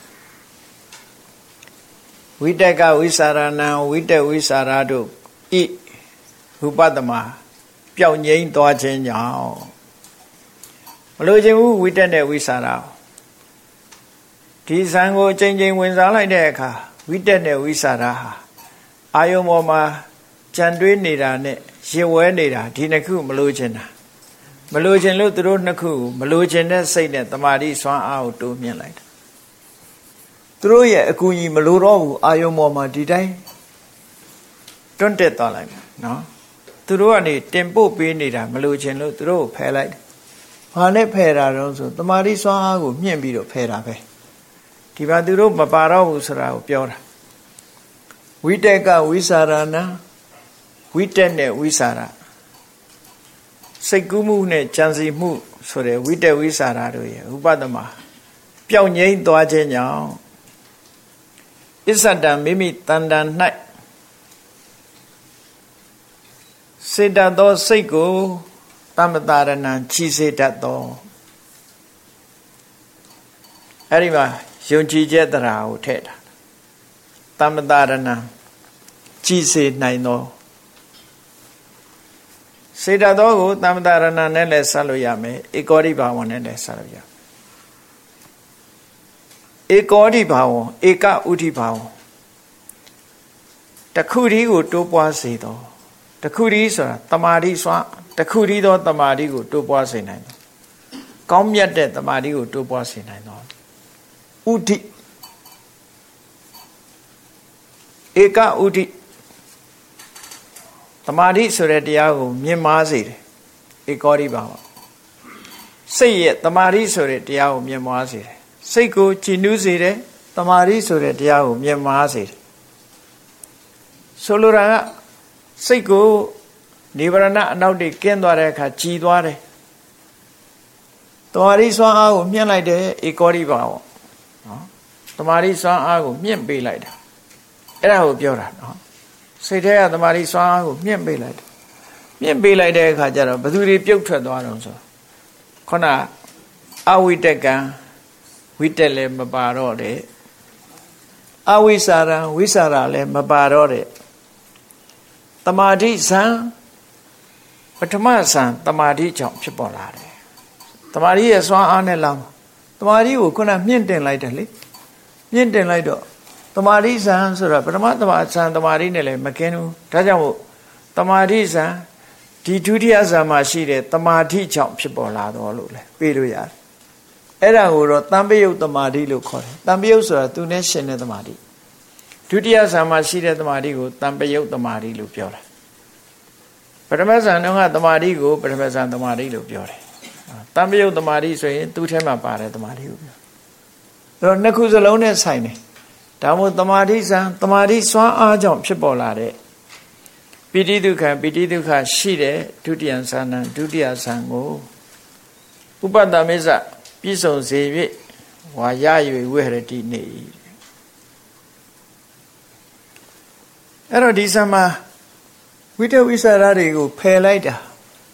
ဝိတက်ကဝိစာရဏံဝိတက်ဝိစာရတို့ဤဥပဒမပျောက်ငြိမ်းသွားခြင်းကြောင့်မလို့ခြင်းဘူးဝိတက်နဲ့ဝိစာရဒီဇံကိုအချိန်ချင်းဝင်စားလိုက်တဲ့အခါဝိတက်နဲ့ဝိစာရဟာအာယုံပေါ်မှာကြံတွေးနေတာနဲ့ရင်ဝဲနေတာဒီနှစ်ခုမလို့ခြင်းတာမလို့ခြင်းလို့သူတို့နှစ်ခုမလို့ခြင်းတဲ့စိတ်နဲ့တမာတိစွမ်းအားကိုတိုးမြင့်လိုက်တာသူတို့ရဲ့အကူအညီမလိုတော့ဘူးအာယုံပေါ်မှာဒီတိုင်းတွန့်တက်သွားလိုက်မယ်နော်သူတို့ကနေတင်ပို့ပေးနေတာမလိုချင်လို့သူတို့ကိုဖယ်လိုက်တယ်။ဘာနဲ့ဖယ်တာတော့ဆိုတမာတိစွမ်းအားကိုမြင့်ပြီးတော့ဖယ်တာပဲဒီမှာသူတို့မပါတော့ဘူးဆိုတာကိုပြောတာဝိတက်ကဝိစာရဏဝိတက်နဲ့ဝိစာရစိတ်ကူးမှုနဲ့ကြံစည်မှုဆိုတဲ့ဝိတက်ဝိစာရတို့ရဲ့ဥပဒမပျောက်ငြိမ်းသွားခြင်းကြောင့်အစ္ဆတံမိမိတန်တန်၌စေတတ်သောစိတ်ကိုတမ္မတာရဏံချီစေတတ်သောအဲ့ဒီမှာယုံကြည်ချက်တရားကိုထည့်တာတမ္မတာရဏံချီစေနိုင်သောစေတတ်သောကိုတမ္မတာရဏံနဲ့လည်းဆက်လို့ရမယ်ဧကောဓိဘာဝနဲ့လည်းဆက်လို့ရဧကောဓိဘာဝဧကဥဒိဘာဝတခုတည်းကိုတိုးပွားစေသောတခုတည်းဆိုတာတမာတိစွာတခုတည်းသောတမာတိကိုတိုးပွားစေနိုင်တယ်ကောင်းမြတ်တဲ့တမာတိကိုတိုးပွားစေနိုင်သောဥဒိဧကဥဒိတမာတိဆိုတဲ့တရားကိုမြင်မာစေတယ်ဧကောဓိဘာဝစိတ်ရဲ့တမာတိဆိုတဲ့တရားကိုမြင်မာစေတယ်စိတ်ကိုကြည်နူးစေတယ်တမာတိဆိုတဲ့တရားကိုမြင်မာစေတယ်ဆိုလိုတာကစိတ်ကိုနိဗ္ဗာန်အနောက်တွေကင်းသွားတဲ့အခါကြည်သွားတယ်တမာတိစွမ်းအားကိုမြင့်လိုက်တယ်ဧကောဓိဘာဝနော်တမာတိစွမ်းအားကိုမြင့်ပေးလိုက်တာအဲ့ဒါကိုပြောတာနော်စိတ်ထဲကတမာတိစွမ်းအားကိုမြင့်ပေးလိုက်တယ်မြင့်ပေးလိုက်တဲ့အခါကျတော့ဘယ်သူတွေပြုတ်ထွက်သွားတော့ဆိုခုနအဝိတက်ကံဝိတက်လည်းမပါတော့တယ်အဝိစာရံဝိစာရလည်းမပါတော့တဲ့တမာတိဇံပထမဇံတမာတိကြောင့်ဖြစ်ပေါ်လာတယ်တမာတိရဲ့စွမ်းအားနဲ့လောင်းတမာတိကိုခုနမြင့်တင်လိုက်တယ်လေမြင့်တင်လိုက်တော့တမာတိဇံဆိုတာပထမတမာဇံတမာတိနဲ့လည်းမကင်းဘူးဒါကြောင့်မို့တမာတိဇံဒီဒုတိယဇံမှာရှိတဲ့တမာတိကြောင့်ဖြစ်ပေါ်လာတော့လို့လေပြေးလို့ရတယ်အဲ့ဒါကိုတော့တံပယုတ်တမာတိလို့ခေါ်တယ်တံပယုတ်ဆိုတာသူနဲ့ရှင်တဲ့တမာတိဒုတိယဇာမှာရှိတဲ့တမာတိကိုတံပယုတ်တမာတိလို့ပြောတာပထမဇာတော့ကတမာတိကိုပထမဇာတမာတိလို့ပြောတယ်တံပယုတ်တမာတိဆိုရင်သူ့ထဲမှာပါတယ်တမာတိကိုပြောတော့နှစ်ခုစလုံးနဲ့ဆိုင်တယ်ဒါမို့တမာတိဇာတမာတိစွမ်းအားကြောင့်ဖြစ်ပေါ်လာတဲ့ပိဋိဒုက္ခရှိတဲ့ဒုတိယဇာနံဒုတိယဇာကိုဥဥပတ္တမိစ္ဆပြည့်စုံစေ၍ဝါရ၍ဝိဟရတိနေအဲ့တော့ဒီဆံမှာဝိတဝိသရာတွေကိုဖယ်လိုက်တာ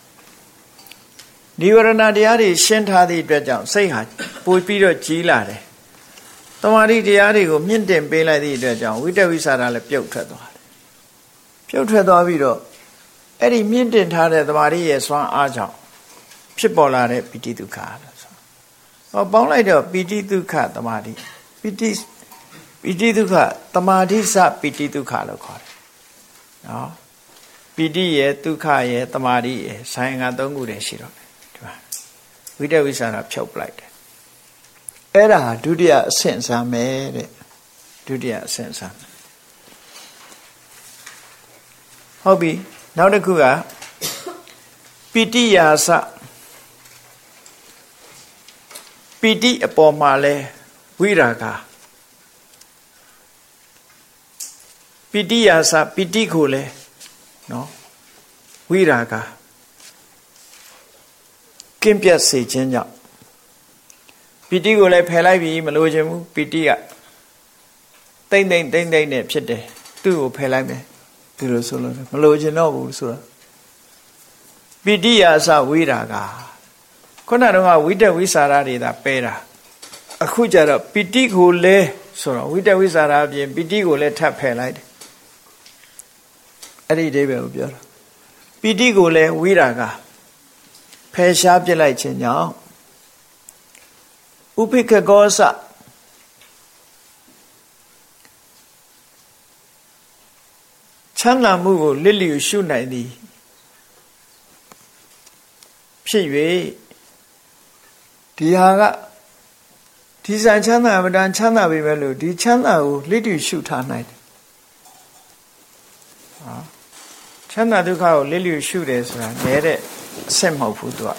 និဝရဏတရားတွေရှင်းထားသည့်အတွက်ကြောင့်စိတ်ဟာပိုပြီးတော့ကြီးလာတယ်တမာတိတရားတွေကိုမြင့်တင်ပေးလိုက်သည့်အတွက်ကြောင့်ဝိတဝိသရာလည်းပြုတ်ထွက်သွားတယ်ပြုတ်ထွက်သွားပြီးတော့အဲ့ဒီမြင့်တင်ထားတဲ့တမာတိရဲ့စွမ်းအားကြောင့်ဖြစ်ပေါ်လာတဲ့ပိဋိဒုက္ခလို့ဆိုပေါင်းလိုက်တော့ပိဋိဒုက္ခတမာတိပိဋိဒုက္ခတမာတိစပိဋိဒုက္ခလို့ခေါ်တယ်နော်ပိဋိရဲ့ဒုက္ခရဲ့တမာတိရဲ့ဆိုင်ငံ၃ခုတည်းရှိတော့တယ်ဒီမှာဝိတဝိသရာဖြုတ်ပလိုက်တယ်အဲ့ဒါဒုတိယအဆင့်စမ်းမယ်တဲ့ဒုတိယအဆင့်စမ်းဟုတ်ပြီနောက်တစ်ခုကပိဋိယာစပိဋိအပေါ်မှာလဲဝိရာဂပိဋိယာစပိဋိကိုလဲနော်ဝိရာဂကင်းပြတ်စေခြင်းကြောင့်ပိဋိကိုလည်းဖယ်လိုက်ပြီမလိုချင်ဘူးပိဋိကတိမ့်နဲ့ဖြစ်တယ်သူ့ကိုဖယ်လိုက်မယ်ဒီလိုဆိုလို့မလိုချင်တော့ဘူးဆိုတာပိဋိယာစဝိရာဂခုနကတော့ဝိတဝိသရာတွေသာပယ်တာအခုကျတော့ပိဋိကိုလည်းဆိုတော့ဝိတဝိသရာအပြင်ပိဋိကိုလည်းထပ်ဖယ်လိုက်တယ်အဲ့ဒီအဓိပ္ပာယ်ကိုပြောတာပိဋိကိုလည်းဝိရာဂဖယ်ရှားပြစ်လိုက်ခြင်းကြောင့်ဥပိက္ခကောစချမ်းသာမှုကိုလစ်လျူရှုနိုင်သည်ဖြစ်၍ဒီဟာကဒီစံချမ်းသာမတန်ချမ်းသာပြီပဲလို့ဒီချမ်းသာကိုလစ်လျူရှုထားနိုင်တယ်ချမ်းသာဒုက္ခကိုလစ်လျူရှုတယ်ဆိုတာနဲတဲ့အဆက်မဟုတ်ဘူးသူက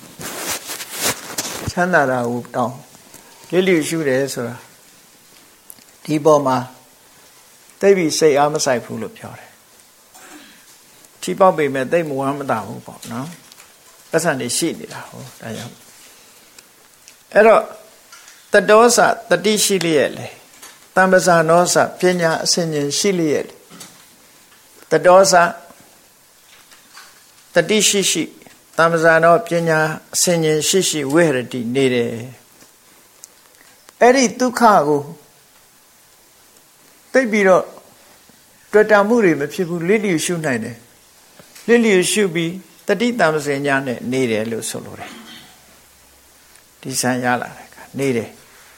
ချမ်းသာတာကိုတောင်းလစ်လျူရှုတယ်ဆိုတာဒီပေါ်မှာသိပြီးစိတ်အားမဆိုင်ဘူးလို့ပြောတယ်ထိပေါက်ပေမဲ့သိမဝမ်းမသာဘူးပေါ့နော်ပတ်စံတွေရှိနေတာဟောဒါကြောင့်အဲ့တော့တတောစတတိရှိလျက်လေတမ္ပဇာနောစပညာအစဉ်ဉ္ရှိလျက်တတောစတတိရှိတမ္ပဇာနောပညာအစဉ်ဉ္ရှိဝိဟရတိနေတယ်အဲ့ဒီဒုက္ခကိုသိပြီးတော့တွေ့တာမှုတွေမဖြစ်ဘူးလစ်လျူရှုနိုင်တယ်လစ်လျူရှုပြီးတတိတမ္ပဇင်ညာနဲ့နေတယ်လို့ဆိုလိုတယ်ဒီဆံရလာတယ်ကနေတယ်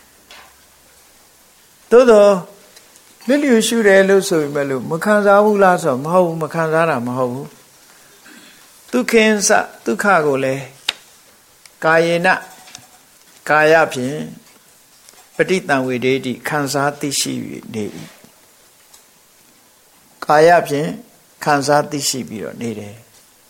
သို့တော့လစ်လျူရှုတယ်လို့ဆိုပေမဲ့လို့မခံစားဘူးလားဆိုတော့မဟုတ်ဘူးမခံစားတာမဟုတ်ဘူးဒုက္ခိစဒုက္ခကိုလည်းကာယေနကာယဖြင့်ပဋိတံဝေဒေတိခံစားသိရှိနေ၏ကာယဖြင့်ခံစားသိရှိပြီးတော့နေတယ်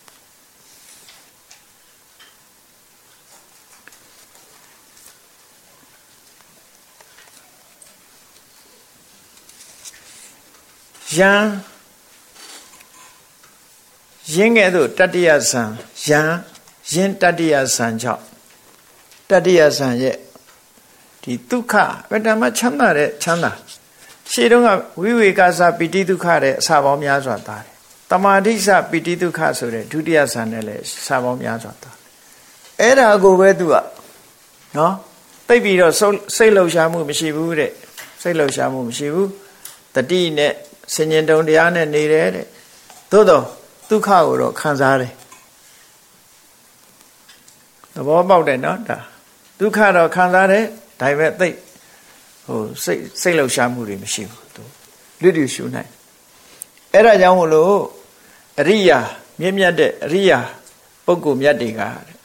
ယံရင်းကဲ့သို့တတ္တိယဇံယံရင်းတတ္တိယဇံကြောင့်တတ္တိယဇံရဲ့ဒီဒုက္ခဗတ္တမချမ်းသာတဲ့ချမ်းသာရှေ့တုန်းကဝိဝေကစပိဋိဒုက္ခတဲ့အစာပေါင်းများစွာသားတယ်တမာတိစပိဋိဒုက္ခဆိုတဲ့ဒုတိယဇံနဲ့လည်းစာပေါင်းများစွာသားအဲ့ဒါကိုပဲသူကနော်သိပြီးတော့စိတ်လှုပ်ရှားမှုမရှိဘူးတဲ့စိတ်လှုပ်ရှားမှုမရှိဘူးတတိနဲ့ဆင်ញင်တုံတရားနဲ့နေတယ်တဲ့သို့တော့ဒုက္ခကိုတော့ခံစားတယ်သဘောပေါက်တယ်နော်ဒါဒုက္ခတော့ခံစားတယ်ဒါပေမဲ့သိစိတ်လှုပ်ရှားမှုတွေမရှိဘူးသူလွတ်လျူရှုနိုင်အဲ့ဒါကြောင့်မလို့အရိယာမြင့်မြတ်တဲ့အရိယာပုဂ္ဂိုလ်မြတ်တွေက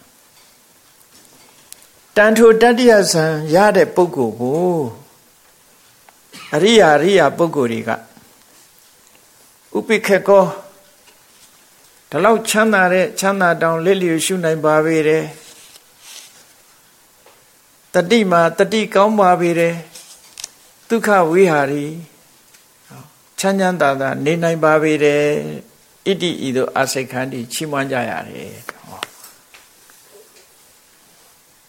တန်ထိုတတ္တိယဇံရတဲ့ပုဂ္ဂိုလ်ကိုအရိယာပုဂ္ဂိုလ်တွေကဥပိက္ခကောဒီလောက်ချမ်းသာတဲ့ချမ်းသာတောင်လစ်လျူရှုနိုင်ပါပေတယ်တတိမှာတတိကောင်းပါပေတယ်ဒုက္ခဝိဟာရီချမ်းချမ်းသာသာနေနိုင်ပါပေတယ်ဣတိဤသို့အာစိတ်ခန္တီချီးမွမ်းကြရတယ်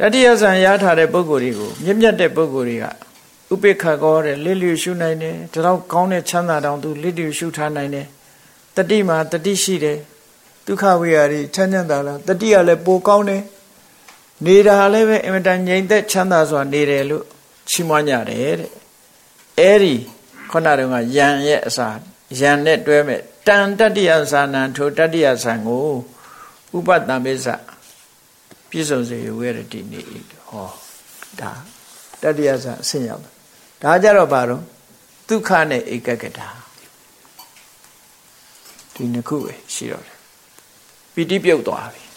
တိယဆံရထားတဲ့ပုဂ္ဂိုလ်တွေကိုမြတ်တဲ့ပုဂ္ဂိုလ်တွေကဥပိ္ပခကောတဲ့လစ်လျူရှုနိုင်တယ်ဒါတော့ကောင်းတဲ့ချမ်းသာတောင်သူလစ်လျူရှုထားနိုင်တယ်တတိမှာတတိရှိတယ်ဒုက္ခဝိဟာရီချမ်းသာလားတတိကလည်းပိုကောင်းတယ်နေတာလည်းပဲအင်မတန်ငြိမ်သက်ချမ်းသာစွာနေတယ်လို့ချီးမွမ်းကြတယ်တဲ့အဲ့ဒီခုနတုန်းကယံရဲ့အစာယံနဲ့တွဲမဲ့တန်တတိယဇာနံထိုတတိယဇံကိုဥပတ္တမေဇပြည့်စုံစေဝေရတိနေဟောဒါတတိယဇာအဆင့်ရောက်ဒါကြတော့ဘာလို့ဒုက္ခနဲ့ဧကဂတာဒီနှစ်ခုပဲရှိတော့တယ်ပီတိပြုတ်သွားပြီ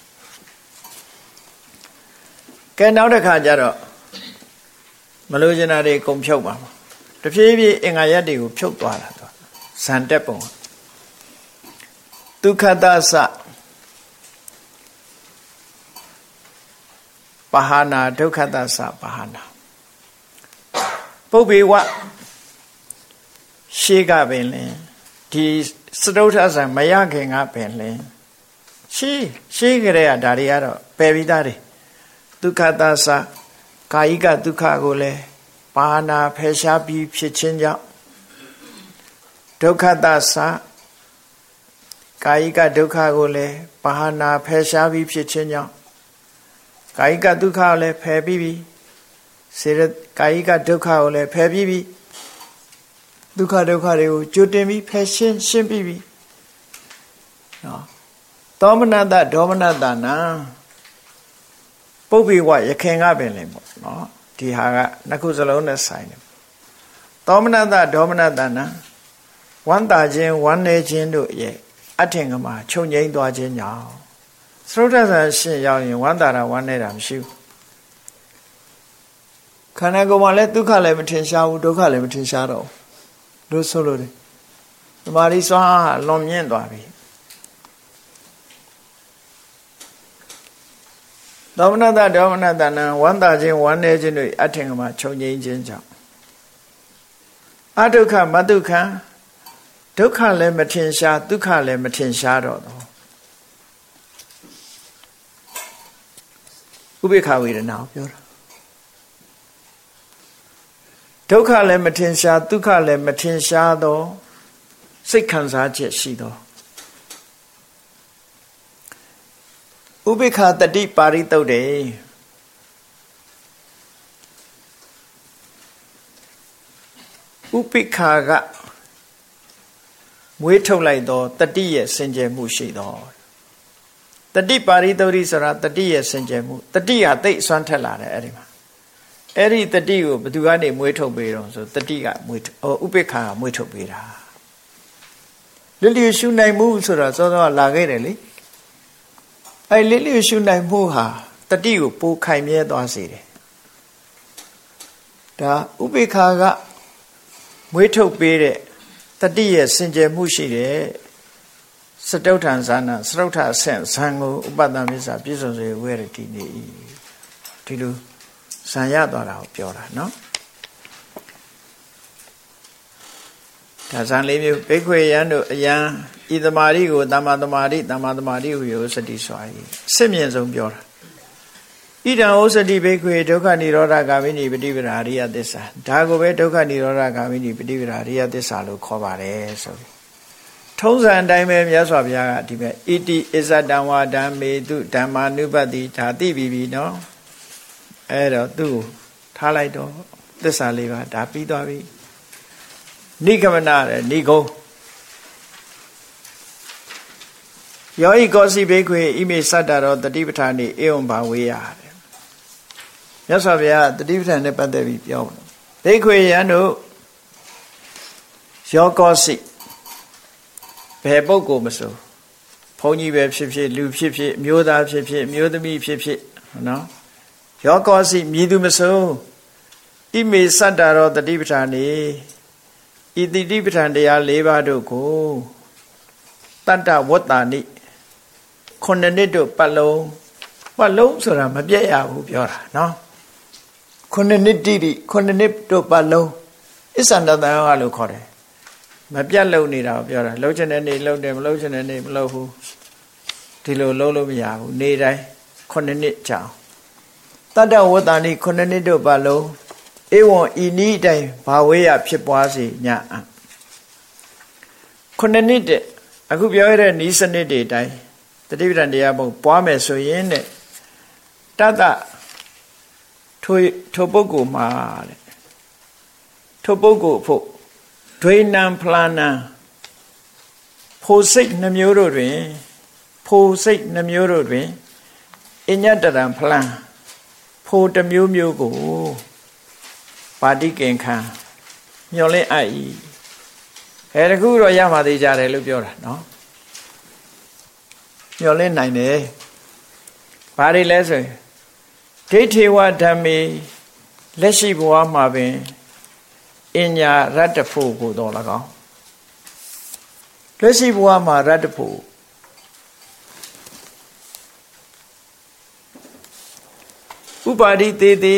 ကဲနောက်တစ်ခါကျတော့မလို့ကျင်တာတွေကုန်ဖြုတ်ပါမှာတဖြည်းဖြည်းအင်္ဂါရက်တွေကိုဖြုတ်သွားတာတော့ဇန်တက်ပုံဒုက္ခတသပဟာနာဒုက္ခတသပဟာနာပုပ္ပေဝရှေးကပင်လင်ဒီစတုထဇံမရခင်ကပင်လင်ရှေးကြတဲ့ဒါတွေကတော့ပယ်ပြီးသားတွေဒုက္ခတသကာယိကဒုက္ခကိုလည်းပါဏာဖယ်ရှားပြီးဖြစ်ခြင်းကြောင့်ဒုက္ခတသကာယိကဒုက္ခကိုလည်းပါဏာဖယ်ရှားပြီးဖြစ်ခြင်းကြောင့်ကာယိကဒုက္ခကိုလည်းဖယ်ပြီးပြီစေရကာယိကဒုက္ခကိုလည်းဖယ်ပြီးပြီဒုက္ခတွေကိုကြိုတင်ပြီးဖယ်ရှင်းပြီးပြီနော်သောမနတဒေါမနတနာပုပ္ပေဝယခင်ကပင်လည်းပေါ့နော်ဒီဟာကနှစ်ခုစလုံးနဲ့ဆိုင်တယ်သောမနတဒေါမနတနာဝမ်းသာခြင်းဝမ်းနည်းခြင်းတို့ရဲ့အထင်ကမှာချုပ်ငြိမ်းသွားခြင်းကြောင့်သရုတ်ထဆံရှင်ရောက်ရင်ဝမ်းသာတာဝမ်းနည်းတာမရှိဘူးခန္ဓာကိုယ်မှာလည်းဒုက္ခလည်းမထင်ရှားဘူးဒုက္ခလည်းမထင်ရှားတော့လို့ဆိုလို့တယ်သမာဓိစွမ်းလွန်မြင့်သွားပြီသောမနတဒေါမနတနာဝမ်းသာခြင်းဝမ်းနည်းခြင်းတို့အထင်ကမှာချုပ်ငြိမ်းခြင်းကြောင့်အဒုက္ခမဒုက္ခဒုက္ခလည်းမထင်ရှားဒုက္ခလည်းမထင်ရှားတော့ဥပေက္ခဝေဒနာကိုပြောတာဒုက္ခလည်းမထင်ရှားဒုက္ခလည်းမထင်ရှားတော့စိတ်ခံစားချက်ရှိတော့ဥပိ္ပခတတိပါရိသုတ်တယ်ဥပိ္ပခကမွေးထုတ်လိုက်တော့တတိရဲ့စင်ကြယ်မှုရှိတော့တတိပါရိသုတ်ဆိုတာတတိရဲ့စင်ကြယ်မှုတတိဟာသိအစွမ်းထက်လာတယ်အဲ့ဒီမှာအဲ့ဒီတတိကိုဘယ်သူကနေမွေးထုတ်ပေးတော့ဆိုတတိကမွေးဥပိ္ပခကမွေးထုတ်ပေးတာလျှရှုနိုင်မှုဆိုတာစောစောလာခဲ့တယ်လေအဲ့လျှရှုနိုင်မှုဟာတတိကိုပိုခိုင်မြဲသွားစေတယ်ဒါဥပိ္ပခကမွေးထုတ်ပေးတဲ့တတိရဲ့စင်ကြယ်မှုရှိတယ်စတုထံဇာနာစတုထအဆင့်ဇံကိုဥပတ္တမစ္ဆာပြည့်စုံစေဝေရတိနေ၏ဒီလိုဇံရသွားတာကိုပြောတာနော်ဒါဇံလေးမျိုးဘိက္ခွေယံတို့အယံဤသမာဓိကိုသမ္မာသမာဓိဟုယောစတိစွာ၏အစစ်မြင့်ဆုံးပြောတာဣဒံဩစတိဘိက္ခွေဒုက္ခនិရောဓဂာမိနိပฏิပဒါရိယသစ္စာဒါကိုပဲဒုက္ခនិရောဓဂာမိနိပฏิပဒါရိယသစ္စာလို့ခေါ်ပါတယ်ဆိုပြီးထုံးစံအတိုင်းပဲမြတ်စွာဘုရားကဒီမဲ့ဣတိအစ္ဆတံဝါဓမ္မေတုဓမ္မာနုပတ္တိဒါသိပြီနော်အဲ့တော့သူ့ကိုထားလိုက်တော့သစ္စာလေးပါဒါပြီးသွားပြီနိဂမနတဲ့နိဂုံးယောဤကောစီဘိက္ခွေဣမေစတ္တရောတတိပဋ္ဌာနိဧဝံဘာဝေယတဲ့မြတ်စွာဘုရားတတိပဋ္ဌာန်နဲ့ပတ်သက်ပြီးပြောတယ်ဘိက္ခွေယံတို့ယောကောစီဘယ်ပုဂ္ဂိုလ်မဆိုဘုန်းကြီးပဲဖြစ်ဖြစ်လူဖြစ်ဖြစ်အမျိုးသားဖြစ်ဖြစ်အမျိုးသမီးဖြစ်ဖြစ်နော်ယောကောစီမြည်သူမဆိုဣမေစတ္တရောတတိပဋ္ဌာနိဤတတိပဋ္ဌာန်တရား၄ပါးတို့ကိုတတ္တဝတ္တာနိခုနှစ်နှစ်တို့ပတ်လုံးဆိုတာမပြတ်ရဘူးပြောတာနော်ခုနှစ်နှစ်တိတိခုနှစ်နှစ်တို့ပတ်လုံးအစ္ဆန္ဒတန်ရောလို့ခေါ်တယ်မပြတ်လုံနေတာကိုပြောတာလှုပ်ချင်တဲ့နေလှုပ်တယ်မလှုပ်ချင်တဲ့နေမလှုပ်ဘူးဒီလိုလှုပ်လို့မရဘူးနေတိုင်းခုနှစ်နှစ်ကြာတတ္တဝတ္တနိခုနှစ်နှစ်တို့ပါလုံးဧဝံဤနည်းတိုင်းဘာဝေယဖြစ်ပွားစေညခုနှစ်နှစ်တဲ့အခုပြောရတဲ့ဤစနစ်တွေတိုင်းတတိပဌာန်တရားပုံပွားမယ်ဆိုရင်တဲ့တတ္တထိုပုဂ္ဂိုလ်မှာတဲ့ထိုပုဂ္ဂိုလ်ဖို့ဒွေနံဖလာနံဖို့စိတ်နှမျိုးတို့တွင်ဖို့စိတ်နှမျိုးတို့တွင်အညတရံဖလံဖို့တစ်မျိုးမျိုးကိုပါတိကင်ခံမျောလင့်အပ်၏တခုတော့ရမှသေးကြတယ်လို့ပြောတာနော်မျောလင့်နိုင်တယ်ဘာတွေလဲဆိုရင်ဒိဋ္ဌေဝဓမ္မေလက်ရှိဘဝမှာပင်အညာရတ္တဖို့ကိုတော့၎င်းလက်ရှိဘဝမှာရတ္တဖို့ဥပါဒိတေတိ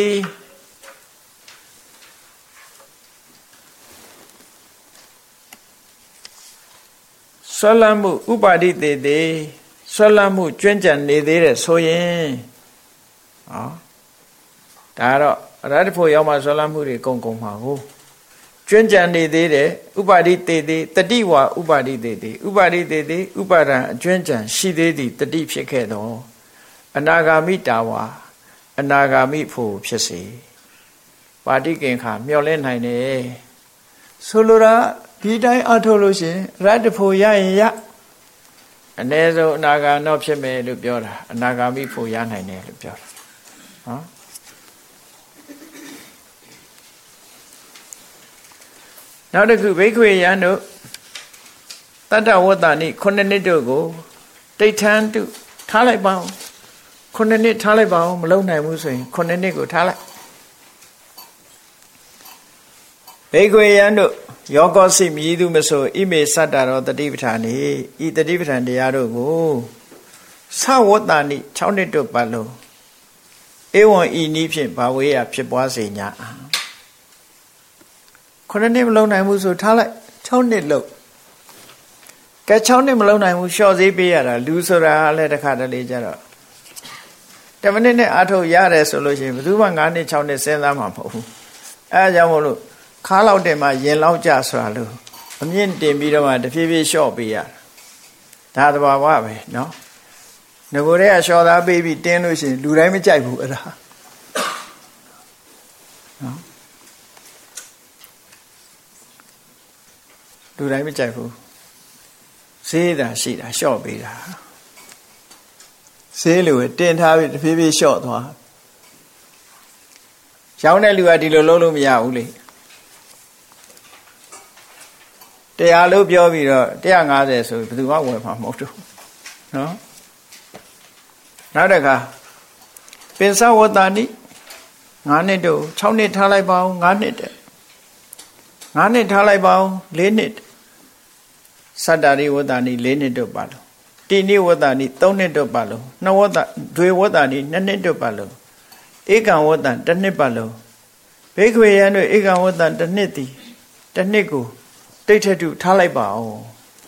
ဆွဲလမ်းမှုဥပါဒိတေတိဆွဲလမ်းမှုကျွမ်းကျန်နေသေးတယ်ဆိုရင်ဒါတော့ရတ္တဖို့ရောက်မှဆွဲလမ်းမှုတွေကုန်မှာကိုကျွမ်းကျန်နေသေးတယ်ဥပါဒိတေတိတတိဝါဥပါဒိတေတိဥပါဒိတေတိဥပါဒံအကျွမ်းကျန်ရှိသေးသည်တတိဖြစ်ခဲ့တော့အနာဂါမိတာဝါအနာဂါမိဖို့ဖြစ်စေပါတိကင်္ခာမျောလင့်နိုင်တယ်ဆိုလိုတာဒီတိုင်းအထုတ်လို့ရှင်ရတ္တဖို့ရရင်ရအ ਨੇ ဆုံးအနာဂါတော့ဖြစ်မယ်လို့ပြောတာအနာဂါမိဖို့ရနိုင်တယ်လို့ပြောတာနော်နောက်တစ်ခုဘိက္ခွေယံတို့တတ္တဝတ္တနိခုနှစ်နှစ်တို့ကိုတိဋ္ဌံတုထားလိုက်ပါဦးခုနှစ်နှစ်ထားလိုက်ပါဦးမလုံနိုင်ဘူးဆိုရင်ခုနှစ်နှစ်ကိုထားလိုက်ဘိက္ခွေယံတို့ယောကောစိမြည်သူမဆိုဣမေစတ္တရောတတိပဋ္ဌာနိဤတတိပဋ္ဌာန်တရားတို့ကိုသဝတ္တနိ6နှစ်တို့ပတ်လုံးဧဝံဤနည်းဖြင့်ဘာဝေယဖြစ်ပွားစေညာခုနှစ်နှစ်မလုံနိုင်ဘူးဆိုထားလိုက်6နှစ်လုံးကဲ6နှစ်မလုံနိုင်ဘူးလျှော့ဈေးပေးရတာလူဆိုတာလည်းတစ်ခါတလေကြတော့10မိနစ်နဲ့အထုတ်ရတယ်ဆိုလို့ရှိရင်ဘယ်သူမှ9နှစ်6နှစ်စဉ်းစားမှာမဟုတ်ဘူးအဲဒါကြောင့်မို့လို့ခါလောက်တင်မှရင်လောက်ကြဆိုတာလို့အမြင့်တင်ပြီးတော့မှတဖြည်းဖြည်းလျှော့ပေးရတာဒါသဘာဝပဲနော်ငကိုယ်တည်းကလျှော့သားပေးပြီးတင်းလို့ရှိရင်လူတိုင်းမကြိုက်ဘူးအဲ့ဒါနော်လူတိုင်းမကြိုက်ဘူးဈေးတာရှိတာလျှော့ပေးတာဈေးလိုတင်ထားပြီးတဖြည်းဖြည်းလျှော့သွားရောင်းတဲ့လူကဒီလိုလုပ်လို့မရဘူးလေ100လို့ပြောပြီးတော့150ဆိုဘယ်သူမှဝယ်မှာမဟုတ်ဘူးနော်နောက်တစ်ခါပင်စဝတ္တနိ9နှစ်တို့6နှစ်ထားလိုက်ပါဦး9နှစ်တဲ့9နှစ်ထားလိုက်ပါဦး4နှစ်သတ္တရိဝတ္တနိ4နှစ်တို့ပါလို့တိနိဝတ္တနိ3နှစ်တို့ပါလို့နှဝတ္တဒွေဝတ္တနိ2နှစ်တို့ပါလို့ဧကံဝတ္တ1နှစ်ပါလို့ဘိက္ခဝေယံတို့ဧကံဝတ္တ1နှစ်သည်1နှစ်ကိုတိဋ္ဌတုထားလိုက်ပါအောင်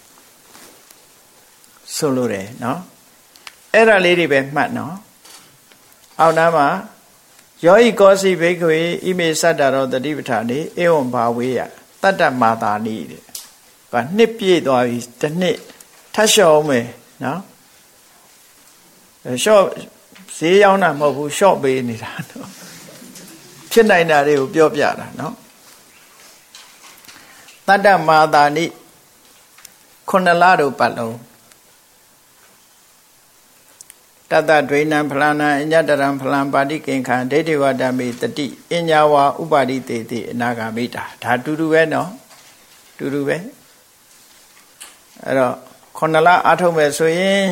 ဆိုလိုတယ်နော်အဲ့ဒါလေးတွေပဲမှတ်နော်အောက်နားမှာယောဤကောစီဘိက္ခဝေဣမေစတ္တရောတတိပဋ္ဌာနေဧဝံဘာဝေယတတ္တမာတာနိတဲ့ကနှစ်ပြည့်သွားပြီတစ်နှစ်ထပ်လျှော့မယ်နော်လျှော့ဈေးရောက်တာမဟုတ်ဘူးလျှော့ပေးနေတာနော်ဖြစ်နိုင်တာတွေကိုပြောပြတာနော်တတ္တမာတာနိ9လတို့ပတ်လုံးတတ္တဒွေနံဖလနံအညတရံဖလံပါတိကင်္ခံဒိဋ္ဌိဝတ္တမေတတိအညာဝါဥပါတိတေတိအနာဂါမိတာဒါတူတူပဲနော်တူတူပဲအဲ့တော့9လအားထုတ်မယ်ဆိုရင်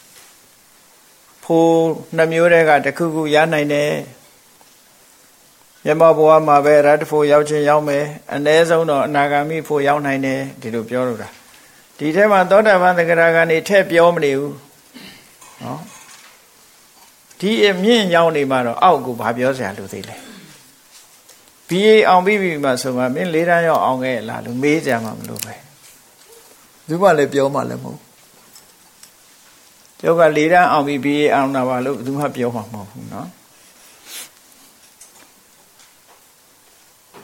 ဖိုးနှမျိုးတည်းကတစ်ခုခုရနိုင်တယ်မြတ်ဘဝမှာပဲရတ္တဖို့ရောက်ခြင်းရောက်မယ်အ ਨੇ ဆုံးတော့အနာဂါမိဖို့ရောက်နိုင်တယ်ဒီလိုပြောလို့တာဒီထဲမှာသောတာပန်သဂရကနေထည့်ပြောမနေဘူးနော်ဒီအမြင့်ရောက်နေမှာတော့အောက်ကိုဘာပြောစရာလိုသေးလဲBA အောင်ပြီးပြီမှဆိုမှမင်း၄တန်းရောက်အောင်ခဲ့လားလို့မေးကြမှာမလို့ပဲသူမှလည်းပြောမှလည်းမဟုတ်ကျောက်က၄တန်းအောင်ပြီး BA အောင်တာပါလို့သူမှပြောမှာမဟုတ်ဘူးနော်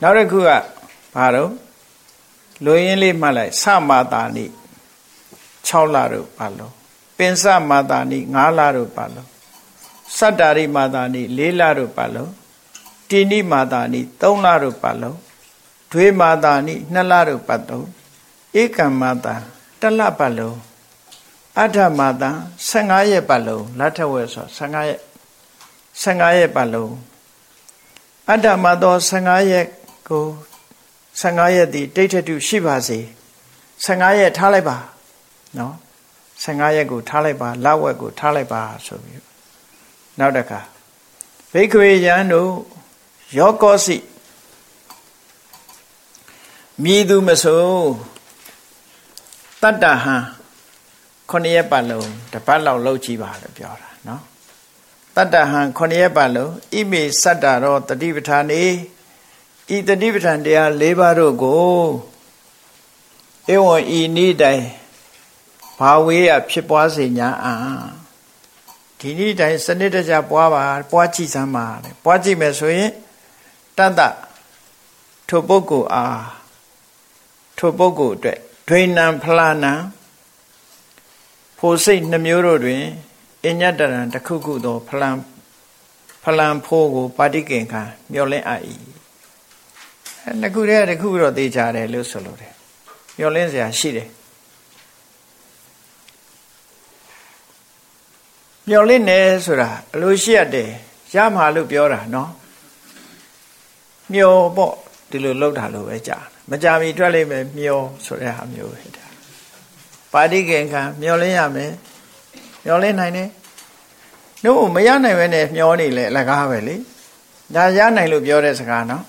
နောက်တစ်ခုကဘာတော့လူရင်းလေးမှတ်လိုက်စမာတာနိ6လတို့ပါလို့ပင်စမာတာနိ9လတို့ပါလို့စတ္တာရိမာတာနိ4လတို့ပါလို့တိနိမာတာနိ3လတို့ပါလို့ဒွေမာတာနိ2လတို့ပါတော့ဧကံမာတာ1လပါလို့အဋ္ဌမာတာ15ရက်ပါလို့လတ်ထဝဲဆို15ရက်ပါလို့အဋ္ဌမာတော်15ရက်ကို15ရက်ဒီတိဋ္ဌတုရှိပါစေ15ရက်ထားလိုက်ပါနော်15ရက်ကိုထားလိုက်ပါလဝက်ကိုထားလိုက်ပါဆိုပြီးနောက်တစ်ခါဘိက္ခဝေယံတို့ယောကောစီမြည်သူမဆိုတတ္တဟံ9ရက်ပတ်လုံးတစ်ပတ်လောက်လှုပ်ကြည့်ပါလို့ပြောတာနော်တတ္တဟံ9ရက်ပတ်လုံးဣမေစတ္တရောတတိပဋ္ဌာနေဤတတိပဋ္ဌာန်တရား၄ပါးတို့ကိုဧဝံဤနိတိုင်ဘာဝေယဖြစ်ပွားစေညာဒီနိတိုင်စနစ်တကျပွားပါပွားကြည့်စမ်းပါပွားကြည့်မယ်ဆိုရင်တတ္တထိုပုဂ္ဂိုလ်အားထိုပုဂ္ဂိုလ်အတွက်ဒွေနံဖလာနံဖို့စိတ်နှမျိုးတို့တွင်အညတရံတစ်ခုခုသောဖလံဖိုးကိုပါတိကင်ခံမျောလင်းအပ်၏နှစ်ခုတည်းတစ်ခုတော့သိကြတယ်လို့ဆိုလို့တယ်မျောလင်းစရာရှိတယ်မျောလင်းနေဆိုတာအလိုရှိရတယ်ရမှာလို့ပြောတာနော်မျောပေါ့ဒီလိုလောက်တာလို့ပဲကြားမကြမီထွက်လိမ့်မယ်မျောဆိုတဲ့ဟာမျိုးပဲဒါပါတိကင်ခံမျောလင်းရမယ်မျောလင်းနိုင်တယ်တို့မရနိုင်ပဲနဲ့မျောနေလေအလကားပဲလေဒါရနိုင်လို့ပြောတဲ့စကားနော်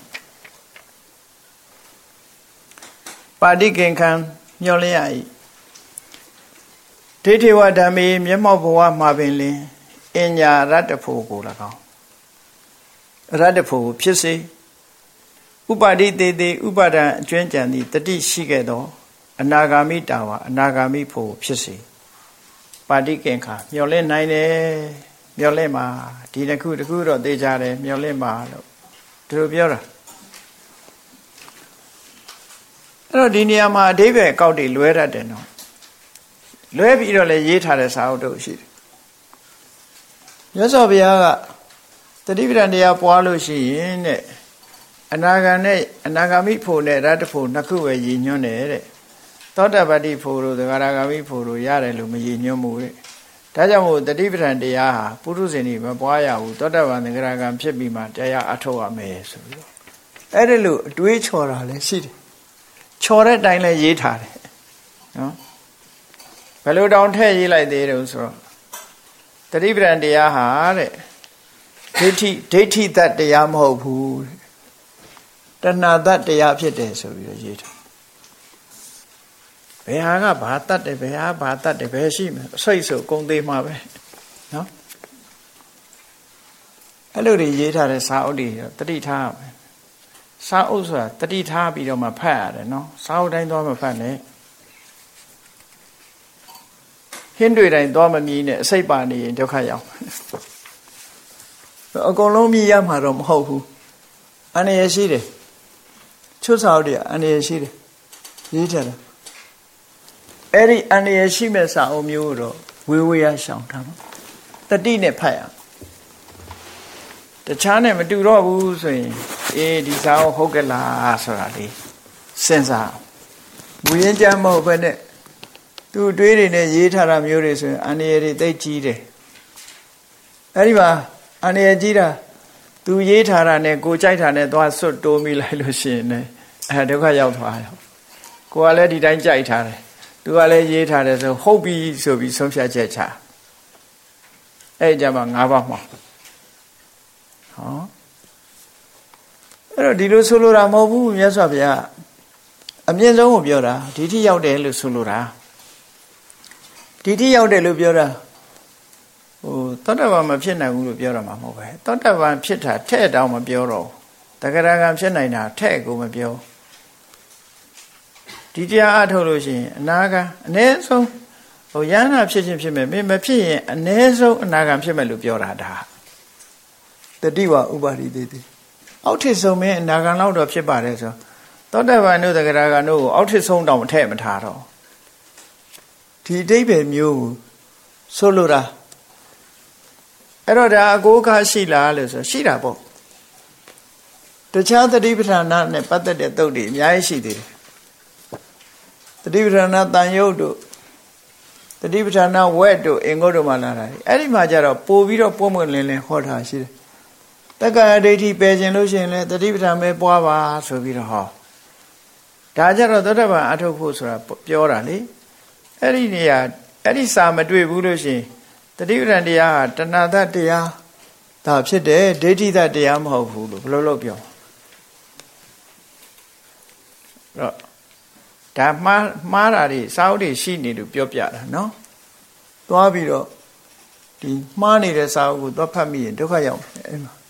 ပါတိကင်ခံမျောလင်းရ၏ဒိဋ္ဌိဝဓမ္မေမျက်မှောက်ဘဝမှာပင်လင်အညာရတ္တဖို့ကို၎င်းရတ္တဖို့ဖြစ်စေဥပါတိတေတေဥပါဒံအကျွမ်းကြံသည့်တတိရှိခဲ့သောအနာဂါမိတာဝအနာဂါမိဖို့ဖြစ်စေပါတိကင်ခါမျောလင့်နိုင်တယ်မျောလင့်မှာဒီတစ်ခုတော့သိကြတယ်မျောလင့်မှာလို့သူတို့ပြောတာအဲ့တော့ဒီနေရာမှာအဓိပ္ပာယ်ကောက်တွေလွဲတတ်တယ်နော်လွဲပြီးတော့လည်းရေးထားတဲ့စာအုပ်တို့ရှိတယ်မြတ်စွာဘုရားကတတိပဋ္ဌာန်တရားပွားလို့ရှိရင်တဲ့အနာဂံနဲ့အနာဂါမိဖို့နဲ့ရတ္တဖို့နှစ်ခုပဲရည်ညွှန်းတယ်တဲ့သောတပတ္တိဖို့တို့သဂရဂါမိဖို့တို့ရတယ်လို့မရည်ညွှန်းဘူးတဲ့ဒါကြောင့်မို့တတိပဋ္ဌာန်တရားဟာပုရုဇဉ်တွေမပွားရဘူးသောတပန်သဂရဂံဖြစ်ပြီးမှတရားအထောက်ရမယ်ဆိုပြီးတော့အဲ့ဒါလို့အတွေးချော်တာလည်းရှိတယ်ချော်တဲ့အတိုင်းလည်းရေးထားတယ်နော်ဘယ်လိုတောင်ထည့်ရေးလိုက်သေးတယ်ဆိုတော့တတိပဋ္ဌာန်တရားဟာတဲ့ဒိဋ္ဌိတတ်တရားမဟုတ်ဘူးတဏှာတတ်တရားဖြစ်တယ်ဆိုပြီးတော့ရေးထားဘယ်ဟာကဘာတတ်တယ်ဘယ်ဟာဘာတတ်တယ်ဘယ်ရှိမလဲစိတ်ဆိုကုံသေးမှာပဲနော်အဲ့လိုတွေရေးထားတဲ့စာအုပ်တွေတတိထားရမယ်စာအုပ်ဆိုတာတတိထားပြီးတော့မှဖတ်ရတယ်နော်စာအုပ်တိုင်းသွားမဖတ်နဲ့ဟင်းတွေတိုင်းသွားမမြည်နဲ့အစိတ်ပါနေရင်ဒုက္ခရောက်အကုန်လုံးမြည်ရမှာတော့မဟုတ်ဘူးအန္တရာယ်ရှိတယ်ချွတ်စာအုပ်တွေအန္တရာယ်ရှိတယ်ရေးထားတယ်အဲ့ဒီအန္တရာယ်ရှိမဲ့စာအုပ်မျိုးတော့ဝေဝေးရရှောင်ထားမှာတတိနဲ့ဖတ်ရတခြားနဲ့မတူတော့ဘူးဆိုရင်ဒီစာအုပ်ဟုတ်ကဲ့လားဆိုတာလေးစဉ်းစားဝိရင်ကြမ်းမဟုတ်ဘဲနဲ့သူတွေးတွေနဲ့ရေးထားတာမျိုးတွေဆိုရင်အန္တရာယ်တွေသိကြီးတယ်အဲ့ဒီမှာအန္တရာယ်ကြီးတာသူရေးထားတာနဲ့ကိုကြိုက်တာနဲ့သွားစွတ်တိုးမိလိုက်လို့ရှိရင်လည်းဒုက္ခရောက်သွားတယ်ကိုကလည်းဒီတိုင်းကြိုက်ထားတယ်သူကလည်းရေးထားတယ်ဆိုဟုတ်ပြီဆိုပြီးဆုံးဖြတ်ချက်ချအဲ့ကြမှာ၅ပါးမှာဟောအဲ့တော့ဒီလိုဆိုလိုတာမဟုတ်ဘူးမြတ်စွာဘုရားအမြင့်ဆုံးကိုပြောတာဒီထိရောက်တယ်လို့ဆိုလိုတာဒီထိရောက်တယ်လို့ပြောတာသောတပန်မဖြစ်နိုင်ဘူးလို့ပြောတာမှမဟုတ်ပဲသောတပန်ဖြစ်တာထဲ့တောင်မပြောတော့တဂရဂံဖြစ်နိုင်တာထဲ့ကိုမပြောဒီတရားအထုတ်လို့ရှိရင်အနာဂံအ ਨੇ ဆုံးယန္တာဖြစ်ခြင်းဖြစ်မယ်မဖြစ်ရင်အ ne ဆုံးအနာဂံဖြစ်မယ်လို့ပြောတာဒါတတိဝဥပါရိသေတိအောက်ထစ်ဆုံးမင်းအနာဂံလောက်တော့ဖြစ်ပါတယ်ဆိုသောတပန်တို့တဂရဂံတို့ကိုအောက်ထစ်ဆုံးတောင်မထည့်မထားတော့ဒီအဓိပ္ပာယ်မျိုးကိုဆိုလိုတာအဲ့တော့ဒါအကိုးအခါရှိလားလို့ဆိုရှိတာပေါ့တခြားတတိပဋ္ဌာန်နဲ့ပတ်သက်တဲ့သုတ်တွေအများကြီးရှိသေးတယ်တတိပဋ္ဌာန်တန်ယုတ်တို့တတိပဋ္ဌာန်ဝက်တို့အင်္ဂုတ္တမှာလာတာအဲ့ဒီမှာကျတော့ပို့ပြီးတော့ပွင့်ပွင့်လင်းလင်းဟောထားရှိတယ်တက္ကရာဒိဋ္ဌိပယ်ခြင်းလို့ရှိရင်လည်းတတိပဋ္ဌာန်ပဲပွားပါဆိုပြီးတော့ဟောဒါကြတော့သောတပန်အထုတ်ဖို့ဆိုတာပြောတာလေအဲ့ဒီနေရာအဲ့ဒီစာမတွေ့ဘူးလို့ရှိရင်တတိပဋ္ဌာန်တရားဟာတဏှာတတရားဒါဖြစ်တယ်ဒိဋ္ဌိတတရားမဟုတ်ဘူးလို့ဘယ်လိုလုပ်ပြောတော့ဒါမှားတာတွေစာအုပ်တွေရှိနေလို့ပြောပြတာနော်သွားပြီးတော့ဒီမှားနေတဲ့စာအုပ်ကိုသွားဖတ်မိရင်ဒုက္ခရောက်တယ်အဲ့မှာ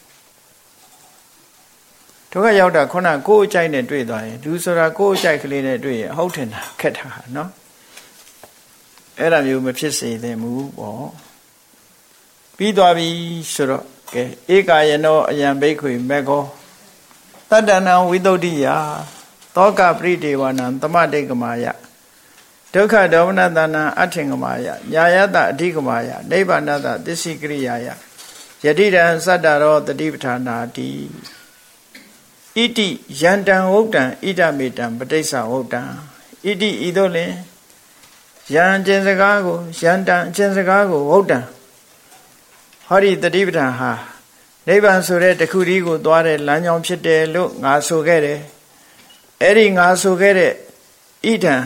ဒုက္ခရောက်တာခုနကိုယ်အကြိုက်နဲ့တွေ့သွားရင်လူဆိုတာကိုယ်အကြိုက်ကလေးနဲ့တွေ့ရင်အဟုတ်ထင်တာခက်တာနော်အဲ့ဒါမျိုးမဖြစ်စေသင့်ဘူးပေါ့ပြီးသွားပြီဆိုတော့ကဲဧကာယနောအယံဘိက္ခွေမေကောတတ္တနံဝိသုဒ္ဓိယသောကပရိဒေဝနံသမတိကမာယဒုက္ခဒေါမနတနာအထင်ကမာယညာယတအဓိကမာယနိဗ္ဗာနတသစ္စိကရိယာယယတိတံသတ္တရောတတိပဋ္ဌာနာတိဣတိယန္တံဝုဒ္ဒံဣဒမေတံပဋိစ္စဝုဒ္ဒံဣတိဤသို့လင်ယံကျင်စကားကိုယန္တံအကျင်စကားကိုဝုဒ္ဒံဟောဒီတတိပဋ္ဌာန်ဟာနိဗ္ဗာန်ဆိုတဲ့တခုတည်းကိုသွားတဲ့လမ်းကြောင်းဖြစ်တယ်လို့ငါဆိုခဲ့တယ်အဲ့ဒီငါဆိုခဲ့တဲ့ဣဒံ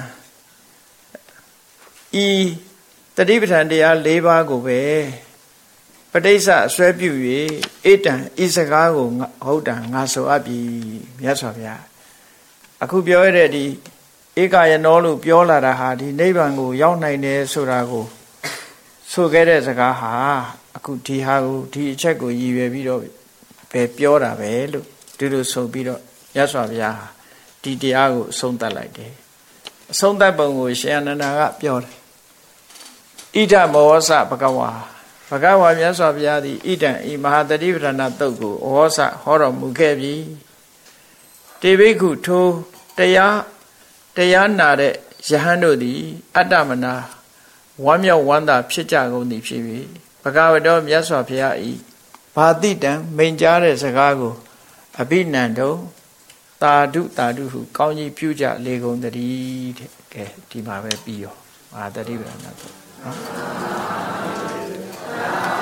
ဤတတိပဋ္ဌာန်တရား၄ပါးကိုပဲပဋိစ္စအစွဲပြု၍ဣဒံဤစကားကိုဟုတ်တံငါဆိုအပ်ပြီမြတ်စွာဘုရားအခုပြောရတဲ့ဒီဧကယနောလို့ပြောလာတာဟာဒီနိဗ္ဗာန်ကိုရောက်နိုင်တယ်ဆိုတာကိုဆိုခဲ့တဲ့စကားဟာအခုဒီဟာကိုဒီအချက်ကိုရည်ရွယ်ပြီးတော့ပဲပြောတာပဲလို့ဒီလိုဆိုပြီးတော့မြတ်စွာဘုရားဒီတရားကိုအဆုံးသတ်လိုက်တယ်အဆုံးသတ်ပုံကိုရှင်အနန္ဒာကပြောတယ်ဣဒမောစဘဂဝါဘဂဝါမြတ်စွာဘုရားသည်ဣဒံဤမဟာတတိပဋ္ဌာန်သုတ်ကိုဩဝါစဟောတော်မူခဲ့ပြီတေဘိက္ခုထိုတရားနာတဲ့ယဟန်တို့သည်အတ္တမနာဝမ်းမြောက်ဝမ်းသာဖြစ်ကြကုန်သည်ဖြစ်၍ဘဂဝတောမြတ်စွာဘုရားဤဘာတိတံမိန်ကြားတဲ့စကားကိုအဘိနန္တုတာဓုတာဓုဟုကောင်းကြီးပြုကြလေကုန်တည်းတဲ့ကဲဒီမှာပဲပြီးရောမဟာတတိပဋ္ဌာန်သုတ်နော်